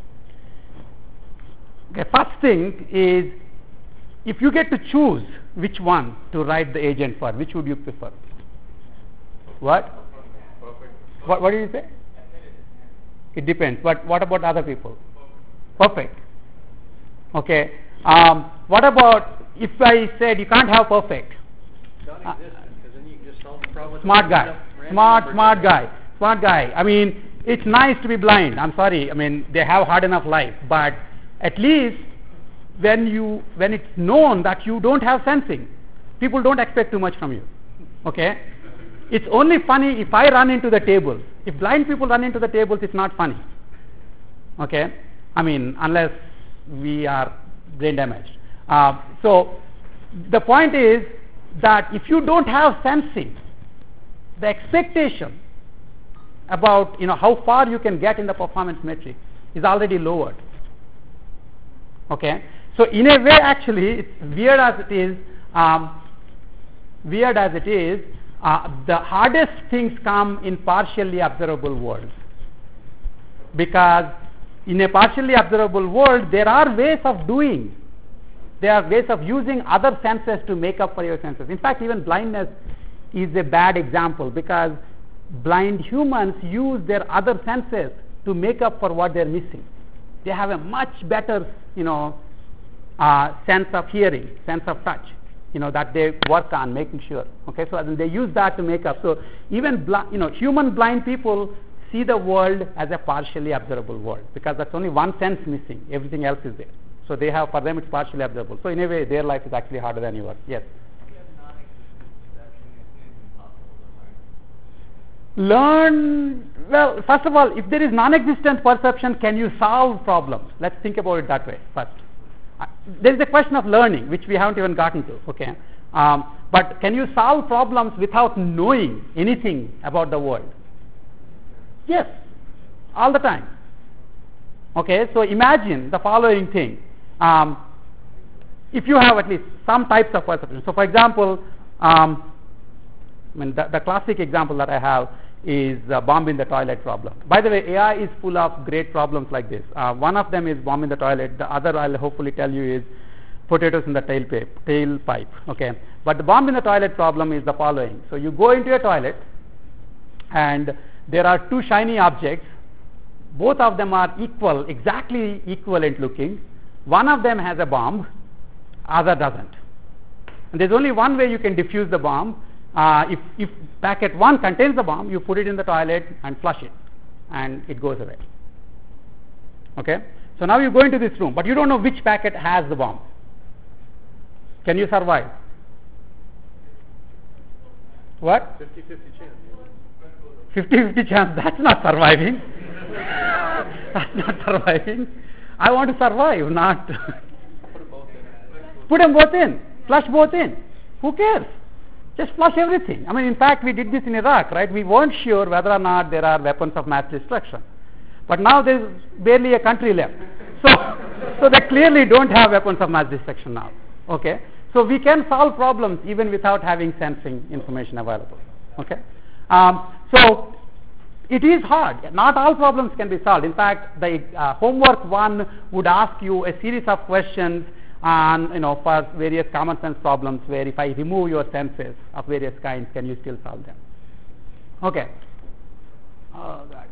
Okay, first thing is, if you get to choose which one to write the agent for, which would you prefer? What do you say? It depends. But what about other people? Perfect. Okay. What about if I said you can't have perfect? Non-existent, because then you can just solve the problem. Smart guy. Smart guy. I mean, it's nice to be blind. I'm sorry. I mean, they have hard enough life, but at least when it's known that you don't have sensing, people don't expect too much from you. Okay. It's only funny if I run into the tables. If blind people run into the tables, it's not funny. Okay. I mean, unless we are brain damaged. So the point is that if you don't have sensing, the expectation about how far you can get in the performance metric is already lowered. Okay. So in a way, actually, it's weird as it is, the hardest things come in partially observable worlds, because in a partially observable world, there are ways of doing. There are ways of using other senses to make up for your senses. In fact, even blindness is a bad example, because blind humans use their other senses to make up for what they're missing. They have a much better, sense of hearing, sense of touch, that they work on making sure. Okay, so they use that to make up. So even human blind people see the world as a partially observable world, because that's only one sense missing. Everything else is there. So for them it's partially observable. So in a way, their life is actually harder than yours. Yes. Learn, well, first of all, if there is non-existent perception, can you solve problems? Let's think about it that way first. There is a question of learning, which we haven't even gotten to. Okay, but can you solve problems without knowing anything about the world? Yes, all the time. Okay, so imagine the following thing. If you have at least some types of perception. So for example, the classic example that I have is the bomb in the toilet problem. By the way, AI is full of great problems like this. One of them is bomb in the toilet. The other I'll hopefully tell you is potatoes in the tailpipe. Okay, but the bomb in the toilet problem is the following. So you go into a toilet, and there are two shiny objects. Both of them are exactly equivalent looking. One of them has a bomb, other doesn't. And there's only one way you can defuse the bomb. If packet 1 contains the bomb, you put it in the toilet and flush it, and it goes away. Okay? So now you go into this room, but you don't know which packet has the bomb. Can you survive? What? 50-50 chance. 50-50 chance. That's not surviving. That's not surviving. I want to survive, not. Put them both in. Put them both in. Flush both in. Who cares? Just flush everything. I mean, in fact, we did this in Iraq, right? We weren't sure whether or not there are weapons of mass destruction. But now there's barely a country left. So they clearly don't have weapons of mass destruction now. Okay? So we can solve problems even without having sensing information available. Okay? So it is hard. Not all problems can be solved. In fact, the homework 1 would ask you a series of questions on, for various common sense problems where if I remove your senses of various kinds, can you still solve them? Okay. Oh, God.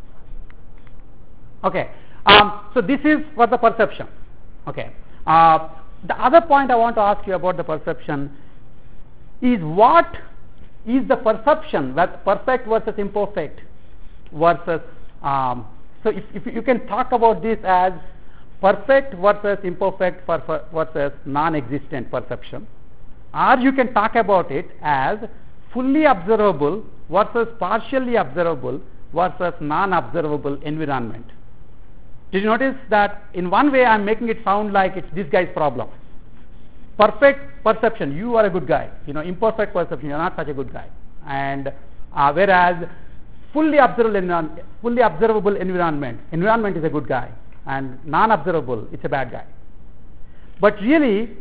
Okay. So this is for the perception. Okay. The other point I want to ask you about the perception is what is the perception, perfect versus imperfect versus, so if you can talk about this as perfect versus imperfect versus non-existent perception, or you can talk about it as fully observable versus partially observable versus non-observable environment. Did you notice that in one way I am making it sound like it's this guy's problem? Perfect perception, you are a good guy. Imperfect perception, you are not such a good guy. And whereas fully observable environment is a good guy, and non-observable, it's a bad guy. But really,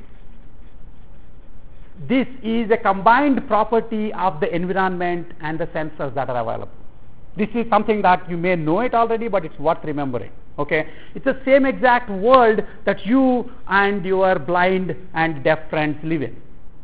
this is a combined property of the environment and the sensors that are available. This is something that you may know it already, but it's worth remembering. Okay, it's the same exact world that you and your blind and deaf friends live in.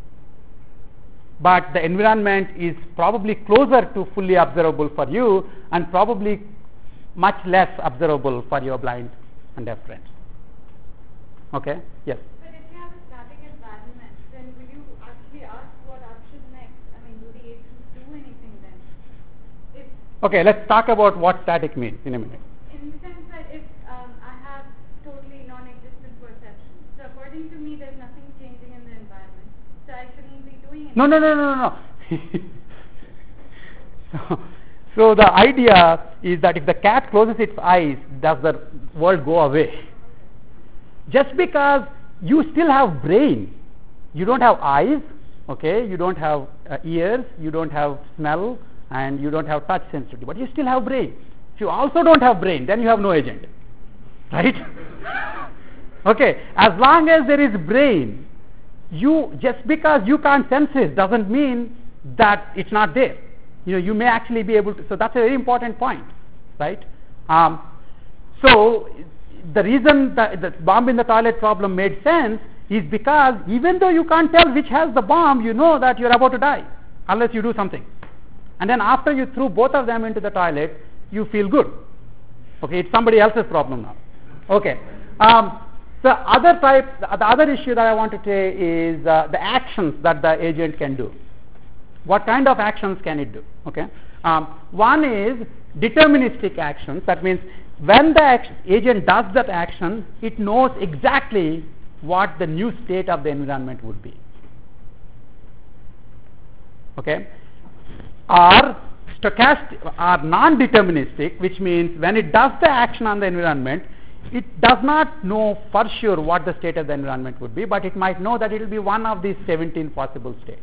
But the environment is probably closer to fully observable for you and probably much less observable for your blind and deaf friends. Okay, yes? But if you have a static environment, then will you actually ask what action next? I mean, do the agents do anything then? Okay, let's talk about what static means in a minute. In the sense that if I have totally non-existent perception, so according to me there's nothing changing in the environment, so I shouldn't be doing anything. No. So the idea is that if the cat closes its eyes, does the world go away? Just because you still have brain, you don't have eyes, okay, you don't have ears, you don't have smell, and you don't have touch sensitivity, but you still have brain. If you also don't have brain, then you have no agent, right? Okay, as long as there is brain, just because you can't sense it doesn't mean that it's not there. You may actually be able to, so that's a very important point, right? So the reason that the bomb in the toilet problem made sense is because even though you can't tell which has the bomb, you know that you're about to die unless you do something. And then after you threw both of them into the toilet, you feel good. Okay, it's somebody else's problem now. Okay. The other issue that I want to say is the actions that the agent can do. What kind of actions can it do? Okay. One is deterministic actions. That means when the agent does that action, it knows exactly what the new state of the environment would be. Okay. Or stochastic or non-deterministic, which means when it does the action on the environment, it does not know for sure what the state of the environment would be, but it might know that it will be one of these 17 possible states.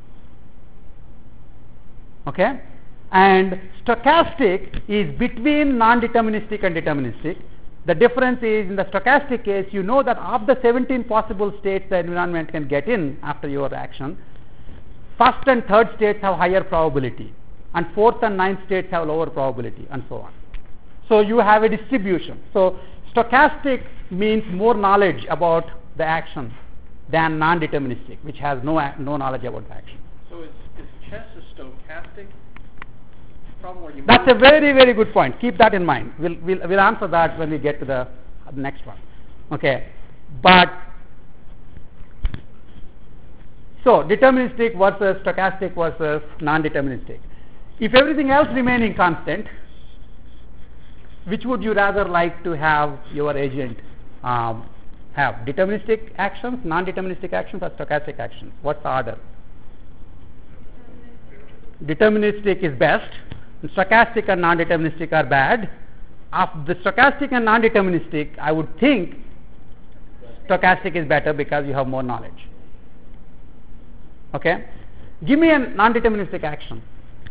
Okay? And stochastic is between non-deterministic and deterministic. The difference is in the stochastic case, you know that of the 17 possible states the environment can get in after your action, first and third states have higher probability, and fourth and ninth states have lower probability, and so on. So you have a distribution. So stochastic means more knowledge about the action than non-deterministic, which has no knowledge about the action. So is chess a stochastic problem where you? That's a very, very good point. Keep that in mind. We'll answer that when we get to the next one. Okay, but so deterministic versus stochastic versus non-deterministic. If everything else remaining constant, which would you rather like to have your agent have? Deterministic actions, non-deterministic actions, or stochastic actions? What's the order? Deterministic is best. Stochastic and non-deterministic are bad. Of the stochastic and non-deterministic, I would think stochastic is better because you have more knowledge. Okay? Give me a non-deterministic action.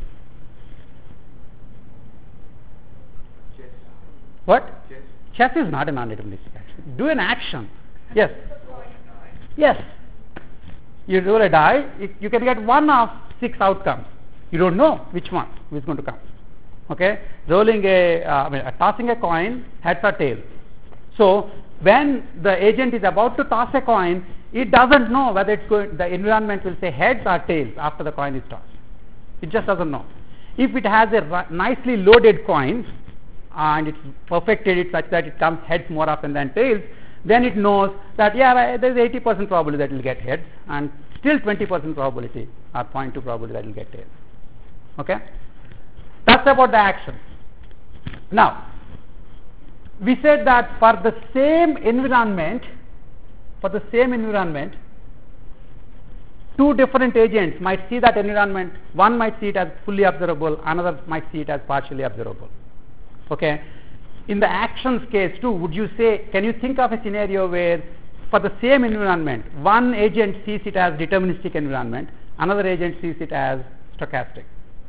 Chess. What? Chess. Chess is not a non-deterministic action. Do an action. Yes. Yes. You roll a die, you can get one of 6 outcomes. You don't know which one is going to come. Okay? Rolling tossing a coin, heads or tails. So when the agent is about to toss a coin, it doesn't know whether the environment will say heads or tails after the coin is tossed. It just doesn't know. If it has a nicely loaded coin and it's perfected it such that it comes heads more often than tails, then it knows that there's 80% probability that it will get heads and still 20% probability or 0.2 probability that it will get tails. Okay? That's about the action. Now, we said that for the same environment, two different agents might see that environment. One might see it as fully observable, another might see it as partially observable. Okay? In the actions case too, can you think of a scenario where for the same environment, one agent sees it as deterministic environment, another agent sees it as stochastic?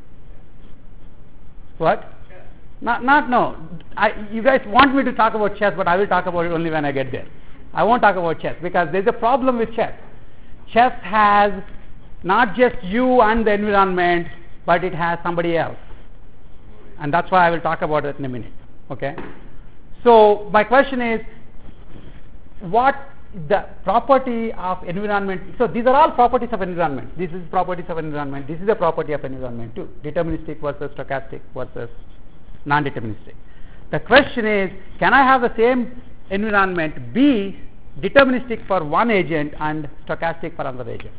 What? No. You guys want me to talk about chess, but I will talk about it only when I get there. I won't talk about chess because there's a problem with chess. Chess has not just you and the environment, but it has somebody else. And that's why I will talk about it in a minute. Okay? So my question is, what the property of environment? So these are all properties of environment. This is properties of environment. This is a property of environment too. Deterministic versus stochastic versus non-deterministic. The question is, can I have the same environment be deterministic for one agent and stochastic for another agent?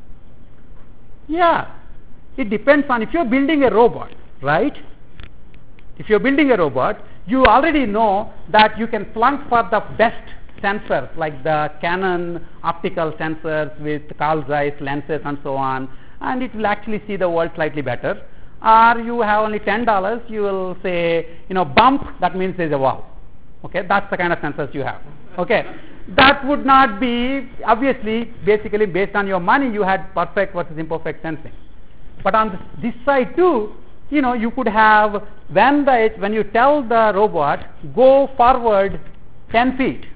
Yeah. It depends on if you're building a robot, right? If you're building a robot, you already know that you can plunk for the best sensors like the Canon optical sensors with Carl Zeiss lenses and so on, and it will actually see the world slightly better. Or you have only $10, you will say, bump, that means there's a wow. Okay, that's the kind of sensors you have. Okay, that would not be, obviously, basically based on your money, you had perfect versus imperfect sensing. But on this side too, you could have, when you tell the robot, go forward 10 feet,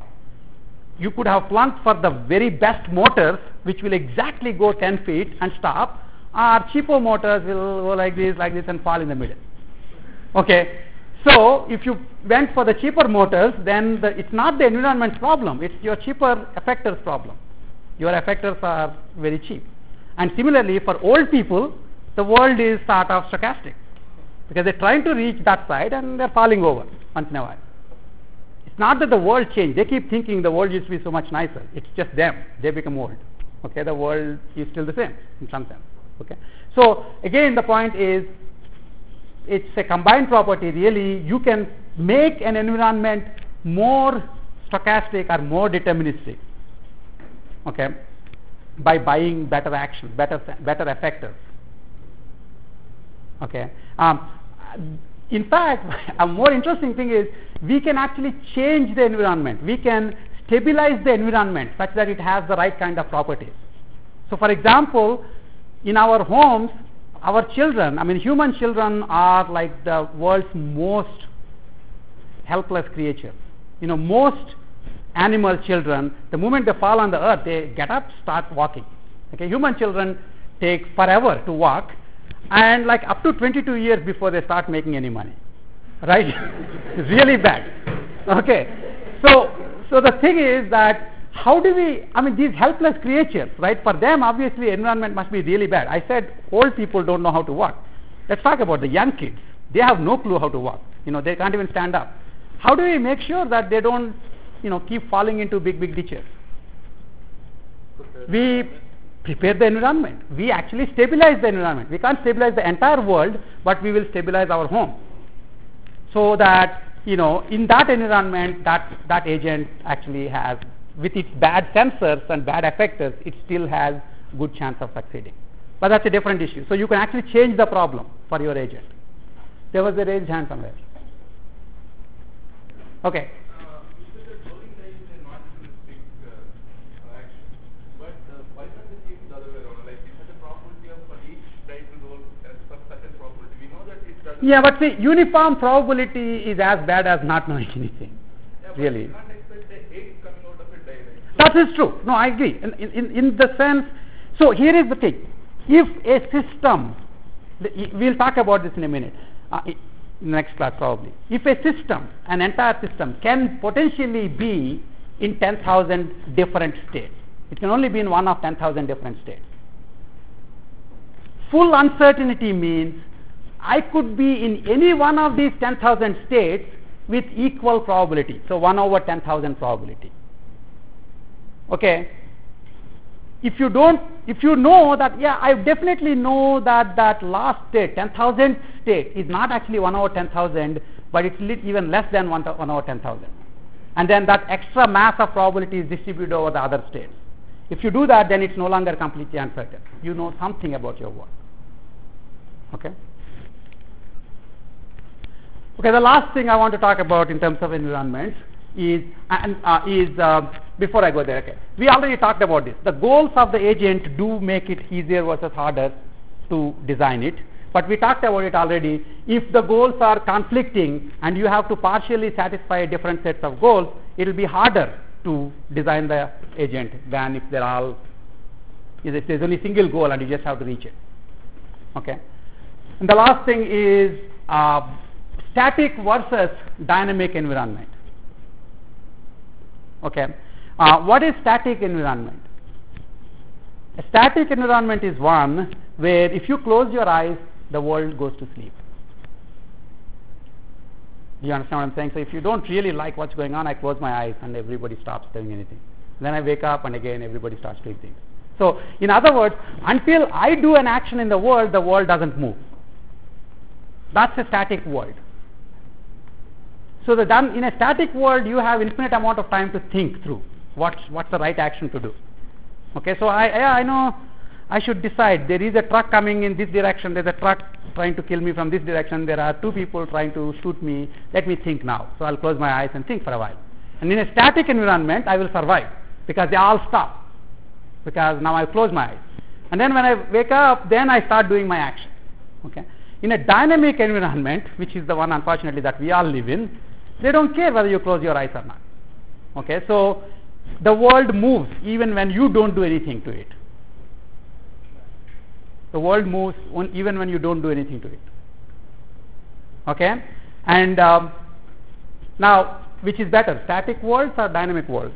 you could have plunked for the very best motors, which will exactly go 10 feet and stop, or cheaper motors will go like this, and fall in the middle. Okay, so if you went for the cheaper motors, then it's not the environment's problem, it's your cheaper effectors problem. Your effectors are very cheap. And similarly, for old people, the world is sort of stochastic, because they're trying to reach that side and they're falling over once in a while. It's not that the world changed. They keep thinking the world used to be so much nicer. It's just them. They become old. Okay, the world is still the same in some sense. Okay, so again the point is, it's a combined property. Really, you can make an environment more stochastic or more deterministic, okay, by buying better actions, better effectors. Okay. In fact, a more interesting thing is we can actually change the environment. We can stabilize the environment such that it has the right kind of properties. So, for example, in our homes, our children, human children are like the world's most helpless creatures. Most animal children, the moment they fall on the earth, they get up, start walking. Okay, human children take forever to walk, and like up to 22 years before they start making any money, right? It's really bad. Okay, so the thing is that how do we, these helpless creatures, right? For them, obviously, environment must be really bad. I said old people don't know how to walk. Let's talk about the young kids. They have no clue how to walk. They can't even stand up. How do we make sure that they don't, keep falling into big ditches? We prepare the environment. We actually stabilize the environment. We can't stabilize the entire world, but we will stabilize our home. So that, in that environment, that agent actually has, with its bad sensors and bad effectors, it still has good chance of succeeding. But that's a different issue. So you can actually change the problem for your agent. There was a raised hand somewhere. Okay. You said that rolling dice is a non-deterministic Yeah, but see, uniform probability is as bad as not knowing anything. Really. You can't expect the 8 coming out of it direct. That is true. No, I agree. In the sense, so here is the thing. If a system, we'll talk about this in a minute, next class probably. If a system, an entire system, can potentially be in 10,000 different states, it can only be in one of 10,000 different states. Full uncertainty means I could be in any one of these 10,000 states with equal probability. So 1 over 10,000 probability. Okay. If you know that, yeah, I definitely know that that last state, 10,000 state, is not actually 1 over 10,000, but it's even less than 1 over 10,000. And then that extra mass of probability is distributed over the other states. If you do that, then it's no longer completely uncertain. You know something about your world. Okay. Okay, the last thing I want to talk about in terms of environments is before I go there, okay, we already talked about this. The goals of the agent do make it easier versus harder to design it, but we talked about it already. If the goals are conflicting and you have to partially satisfy different sets of goals, it will be harder to design the agent than if if there's only a single goal and you just have to reach it. Okay. And the last thing is static versus dynamic environment. Okay. What is static environment? A static environment is one where if you close your eyes, the world goes to sleep. You understand what I'm saying? So if you don't really like what's going on, I close my eyes and everybody stops doing anything. Then I wake up and again everybody starts doing things. So in other words, until I do an action in the world doesn't move. That's a static world. So in a static world, you have infinite amount of time to think through what's the right action to do. Okay, so I know I should decide. There is a truck coming in this direction. There's a truck trying to kill me from this direction. There are 2 people trying to shoot me. Let me think now. So I'll close my eyes and think for a while. And in a static environment, I will survive because they all stop. Because now I close my eyes. And then when I wake up, then I start doing my action. Okay. In a dynamic environment, which is the one unfortunately that we all live in, they don't care whether you close your eyes or not. Okay, so the world moves even when you don't do anything to it. The world moves even when you don't do anything to it. Okay, and now which is better, static worlds or dynamic worlds?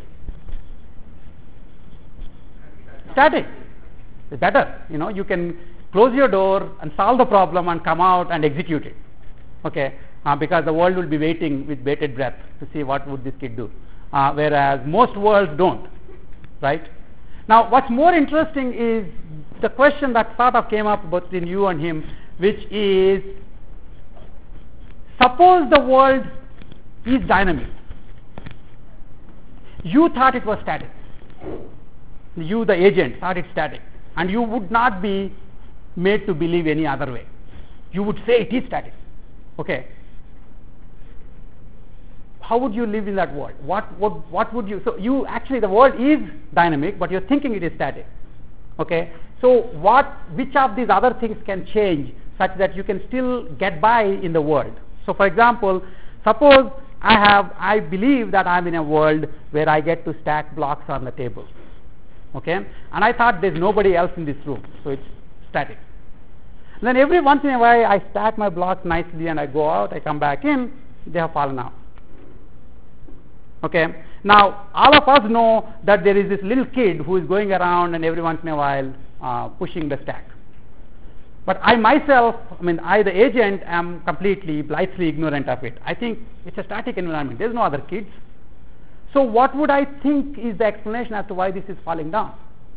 Static is better. You can close your door and solve the problem and come out and execute it. Okay, because the world will be waiting with bated breath to see what would this kid do. Whereas most worlds don't, right? Now, what's more interesting is the question that sort of came up between you and him, which is, suppose the world is dynamic. You thought it was static. You, the agent, thought it's static. And you would not be made to believe any other way. You would say it is static. Okay. How would you live in that world? What would you? So you actually, the world is dynamic, but you're thinking it is static. Okay. So which of these other things can change such that you can still get by in the world? So for example, suppose I believe that I'm in a world where I get to stack blocks on the table. Okay. And I thought there's nobody else in this room, so it's static. And then every once in a while I stack my blocks nicely and I go out, I come back in, they have fallen out. Okay. Now, all of us know that there is this little kid who is going around and every once in a while pushing the stack. But I myself, I the agent, am completely, blithely ignorant of it. I think it's a static environment. There's no other kids. So what would I think is the explanation as to why this is falling down?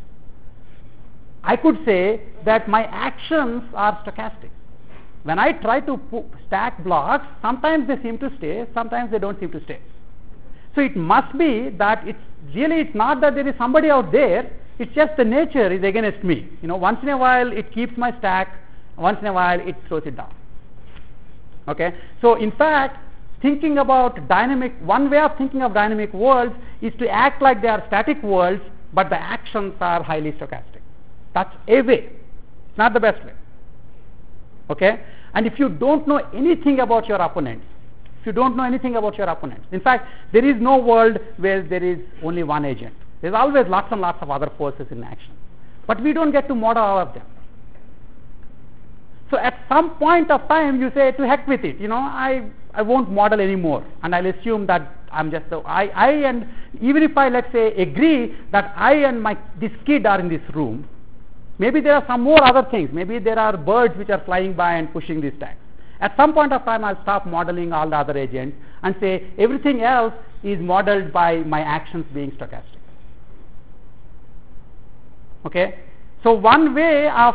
I could say that my actions are stochastic. When I try to stack blocks, sometimes they seem to stay, sometimes they don't seem to stay. So it must be that it's not that there is somebody out there, it's just the nature is against me. Once in a while it keeps my stack, once in a while it throws it down. Okay? So in fact, thinking about one way of thinking of dynamic worlds is to act like they are static worlds, but the actions are highly stochastic. That's a way. It's not the best way. Okay? And if you don't know anything about your opponents, in fact, there is no world where there is only one agent. There's always lots and lots of other forces in action. But we don't get to model all of them. So at some point of time, you say, to heck with it. I won't model anymore, and I'll assume that I'm just and even if I, let's say, agree that I and this kid are in this room, maybe there are some more other things. Maybe there are birds which are flying by and pushing these stacks. At some point of time, I'll stop modeling all the other agents and say everything else is modeled by my actions being stochastic. Okay? So one way of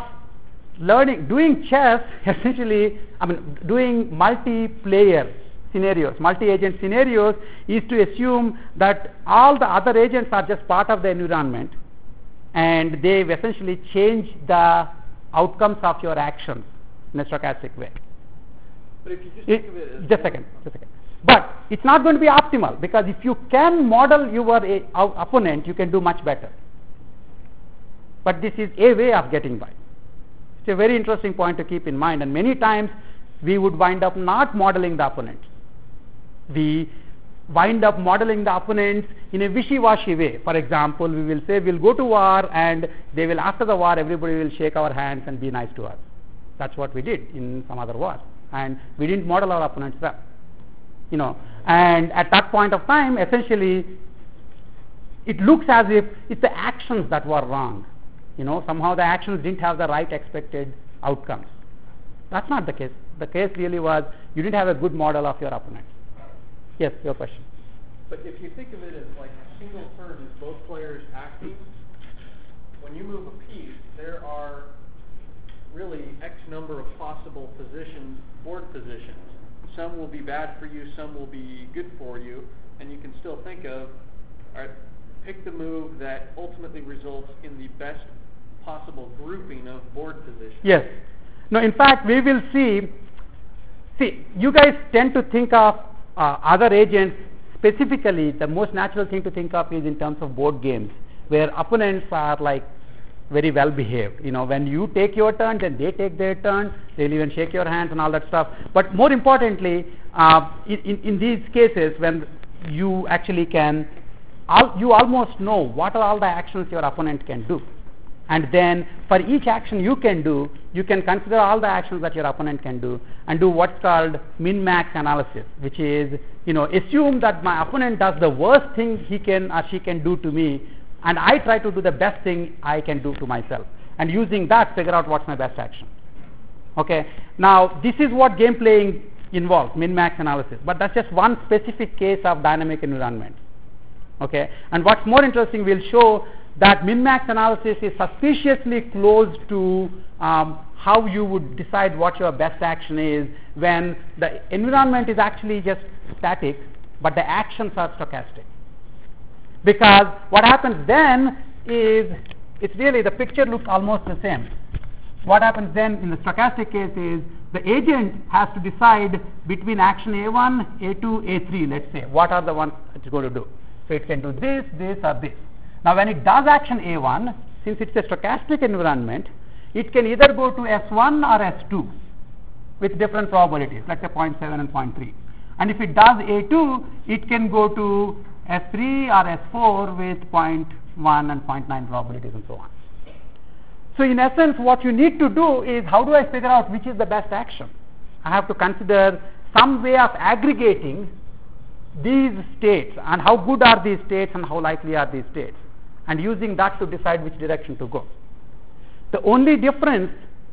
doing chess, essentially, doing multiplayer scenarios, multi-agent scenarios, is to assume that all the other agents are just part of the environment, and they essentially change the outcomes of your actions in a stochastic way. But if you just think of it as... Just a second. But it's not going to be optimal, because if you can model your opponent, you can do much better. But this is a way of getting by. It's a very interesting point to keep in mind, and many times we would wind up not modeling the opponent. We wind up modeling the opponents in a wishy-washy way. For example, we will say we'll go to war, and they will, after the war, everybody will shake our hands and be nice to us. That's what we did in some other wars, and we didn't model our opponents well. And at that point of time, essentially, it looks as if it's the actions that were wrong. Somehow the actions didn't have the right expected outcomes. That's not the case. The case really was you didn't have a good model of your opponent. Yes, your question. But if you think of it as like a single turn as both players acting, when you move a piece, there are really X number of possible positions, board positions. Some will be bad for you, some will be good for you, and you can still think of, all right, pick the move that ultimately results in the best possible grouping of board positions. Yes. No, in fact, we will see, you guys tend to think of other agents, specifically, the most natural thing to think of is in terms of board games, where opponents are like very well behaved. When you take your turn, then they take their turn, they'll even shake your hands and all that stuff. But more importantly, in these cases, when you actually you almost know what are all the actions your opponent can do. And then for each action you can do, you can consider all the actions that your opponent can do and do what's called min-max analysis, which is, assume that my opponent does the worst thing he can or she can do to me, and I try to do the best thing I can do to myself. And using that, figure out what's my best action. Okay? Now, this is what game playing involves, min-max analysis. But that's just one specific case of dynamic environment. Okay? And what's more interesting, we'll show that min-max analysis is suspiciously close to how you would decide what your best action is when the environment is actually just static, but the actions are stochastic. Because what happens then is, it's really, the picture looks almost the same. What happens then in the stochastic case is, the agent has to decide between action A1, A2, A3, let's say. What are the ones it's going to do? So it can do this, this, or this. Now when it does action A1, since it's a stochastic environment, it can either go to S1 or S2 with different probabilities, let's say 0.7 and 0.3. And if it does A2, it can go to S3 or S4 with 0.1 and 0.9 probabilities and so on. So in essence, what you need to do is, how do I figure out which is the best action? I have to consider some way of aggregating these states and how good are these states and how likely are these states, and using that to decide which direction to go. The only difference,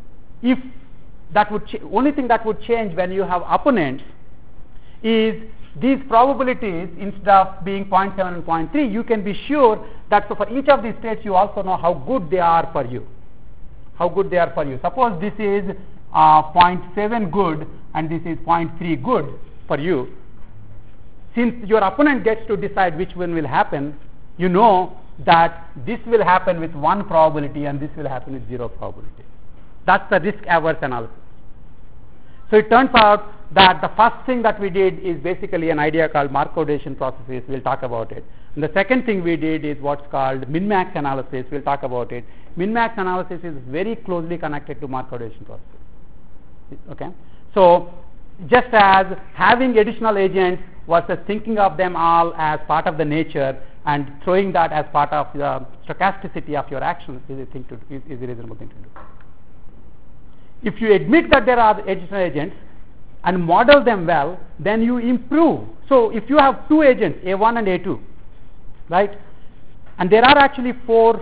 only thing that would change when you have opponents is these probabilities, instead of being 0.7 and 0.3, you can be sure that for each of these states you also know how good they are for you. How good they are for you. Suppose this is 0.7 good and this is 0.3 good for you. Since your opponent gets to decide which one will happen, you know that this will happen with 1 probability and this will happen with 0 probability. That's the risk-averse analysis. So it turns out that the first thing that we did is basically an idea called Markov-Decision processes. We'll talk about it. And the second thing we did is what's called min-max analysis. We'll talk about it. Min-max analysis is very closely connected to Markov-Decision processes. Okay, so just as having additional agents versus thinking of them all as part of the nature and throwing that as part of the stochasticity of your actions is a reasonable thing to do. If you admit that there are additional agents and model them well, then you improve. So if you have two agents, A1 and A2, right, and there are actually four,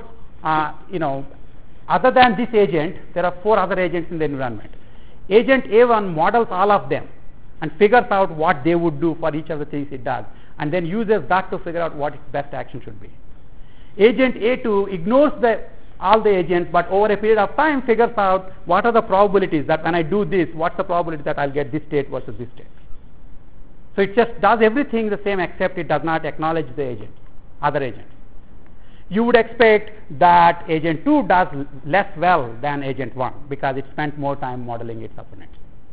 other than this agent, there are four other agents in the environment. Agent A1 models all of them and figures out what they would do for each of the things it does, and then uses that to figure out what its best action should be. Agent A2 ignores all the agents, but over a period of time figures out what are the probabilities that when I do this, what's the probability that I'll get this state versus this state. So it just does everything the same, except it does not acknowledge the agents, other agents. You would expect that agent 2 does less well than agent 1 because it spent more time modeling its opponent.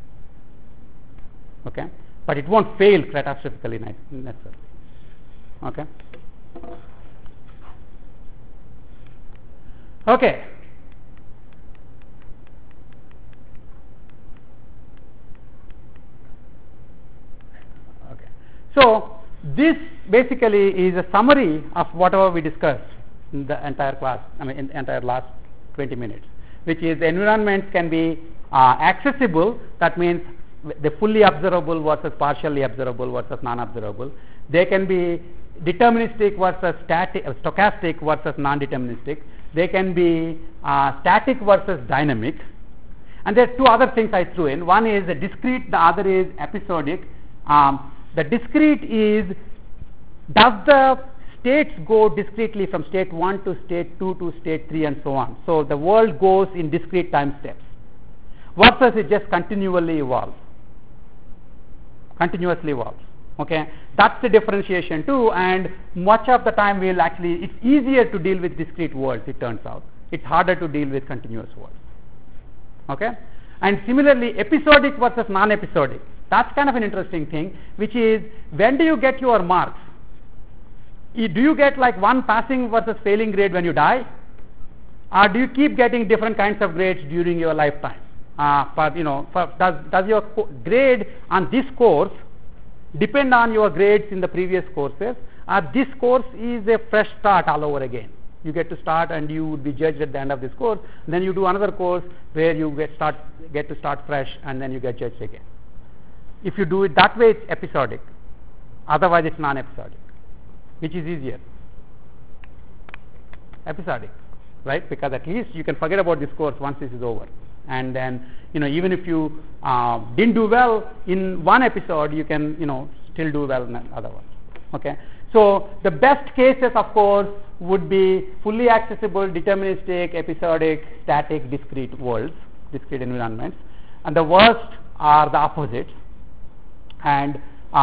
Okay, but it won't fail catastrophically necessarily. Okay. Okay. Okay. So this basically is a summary of whatever we discussed in the entire class. In the entire last 20 minutes, which is the environments can be accessible. That means the fully observable versus partially observable versus non-observable. They can be deterministic versus stochastic versus non-deterministic. They can be static versus dynamic. And there are two other things I threw in. One is discrete, the other is episodic. The discrete is, does the states go discretely from state 1 to state 2 to state 3 and so on. So the world goes in discrete time steps. Versus it just continuously evolves. Okay, that's the differentiation too, and much of the time it's easier to deal with discrete worlds, it turns out. It's harder to deal with continuous worlds. Okay, and similarly episodic versus non-episodic, that's kind of an interesting thing, which is when do you get your marks? Do you get like one passing versus failing grade when you die, or do you keep getting different kinds of grades during your lifetime? Does your grade on this course depend on your grades in the previous courses? This course is a fresh start all over again. You get to start and you would be judged at the end of this course. Then you do another course where you get to start fresh and then you get judged again. If you do it that way, it's episodic. Otherwise, it's non-episodic. Which is easier? Episodic, right? Because at least you can forget about this course once this is over. And then, even if you didn't do well in one episode, you can, still do well in the other one. Okay. So the best cases, of course, would be fully accessible, deterministic, episodic, static, discrete worlds, discrete environments, and the worst are the opposites. And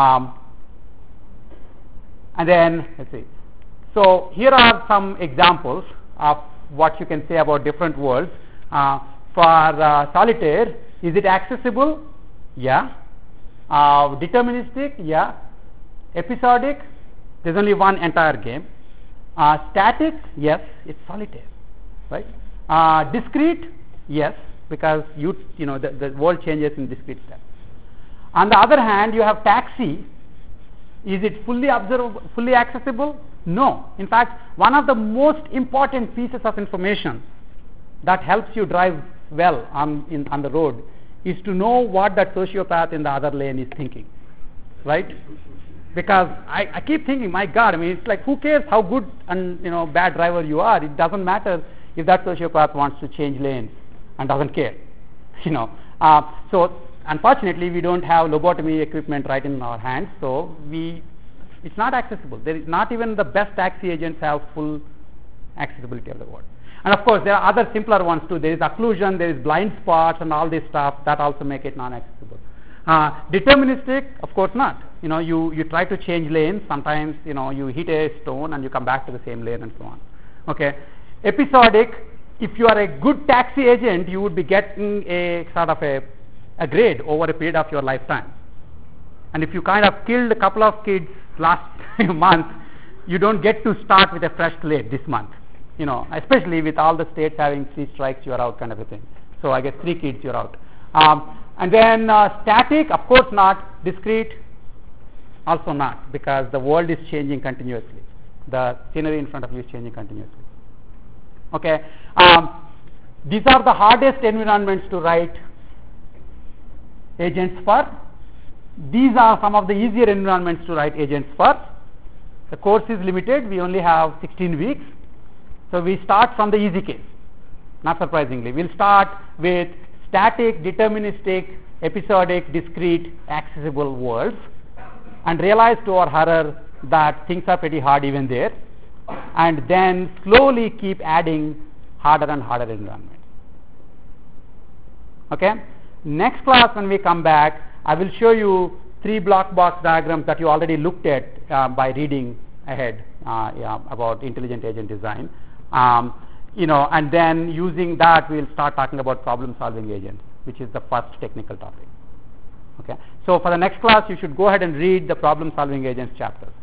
then let's see. So here are some examples of what you can say about different worlds. For solitaire, is it accessible? Yeah. Deterministic? Yeah. Episodic? There's only one entire game. Static? Yes, it's solitaire, right? Discrete? Yes, because the world changes in discrete steps. On the other hand, you have taxi. Is it fully observable, fully accessible? No. In fact, one of the most important pieces of information that helps you drive well on the road is to know what that sociopath in the other lane is thinking, right? Because I keep thinking, my God, it's like, who cares how good and bad driver you are? It doesn't matter if that sociopath wants to change lanes and doesn't care, So unfortunately, we don't have lobotomy equipment right in our hands, so it's not accessible. There is not even the best taxi agents have full accessibility of the world. And of course, there are other simpler ones too. There is occlusion, there is blind spots, and all this stuff that also make it non-accessible. Deterministic, of course not. You try to change lanes. Sometimes you hit a stone and you come back to the same lane and so on. Okay. Episodic, if you are a good taxi agent, you would be getting a sort of a grade over a period of your lifetime. And if you kind of killed a couple of kids last month, you don't get to start with a fresh slate this month. Especially with all the states having 3 strikes, you're out kind of a thing. So I guess 3 kids, you're out. And then static, of course not. Discrete, also not, because the world is changing continuously. The scenery in front of you is changing continuously. Okay. These are the hardest environments to write agents for. These are some of the easier environments to write agents for. The course is limited. We only have 16 weeks. So we start from the easy case. Not surprisingly. We'll start with static, deterministic, episodic, discrete, accessible worlds, and realize to our horror that things are pretty hard even there, and then slowly keep adding harder and harder environments. Okay? Next class when we come back, I will show you 3 block box diagrams that you already looked at by reading ahead about intelligent agent design. And then using that we'll start talking about problem solving agents, which is the first technical topic. Okay. So for the next class you should go ahead and read the problem solving agents chapters.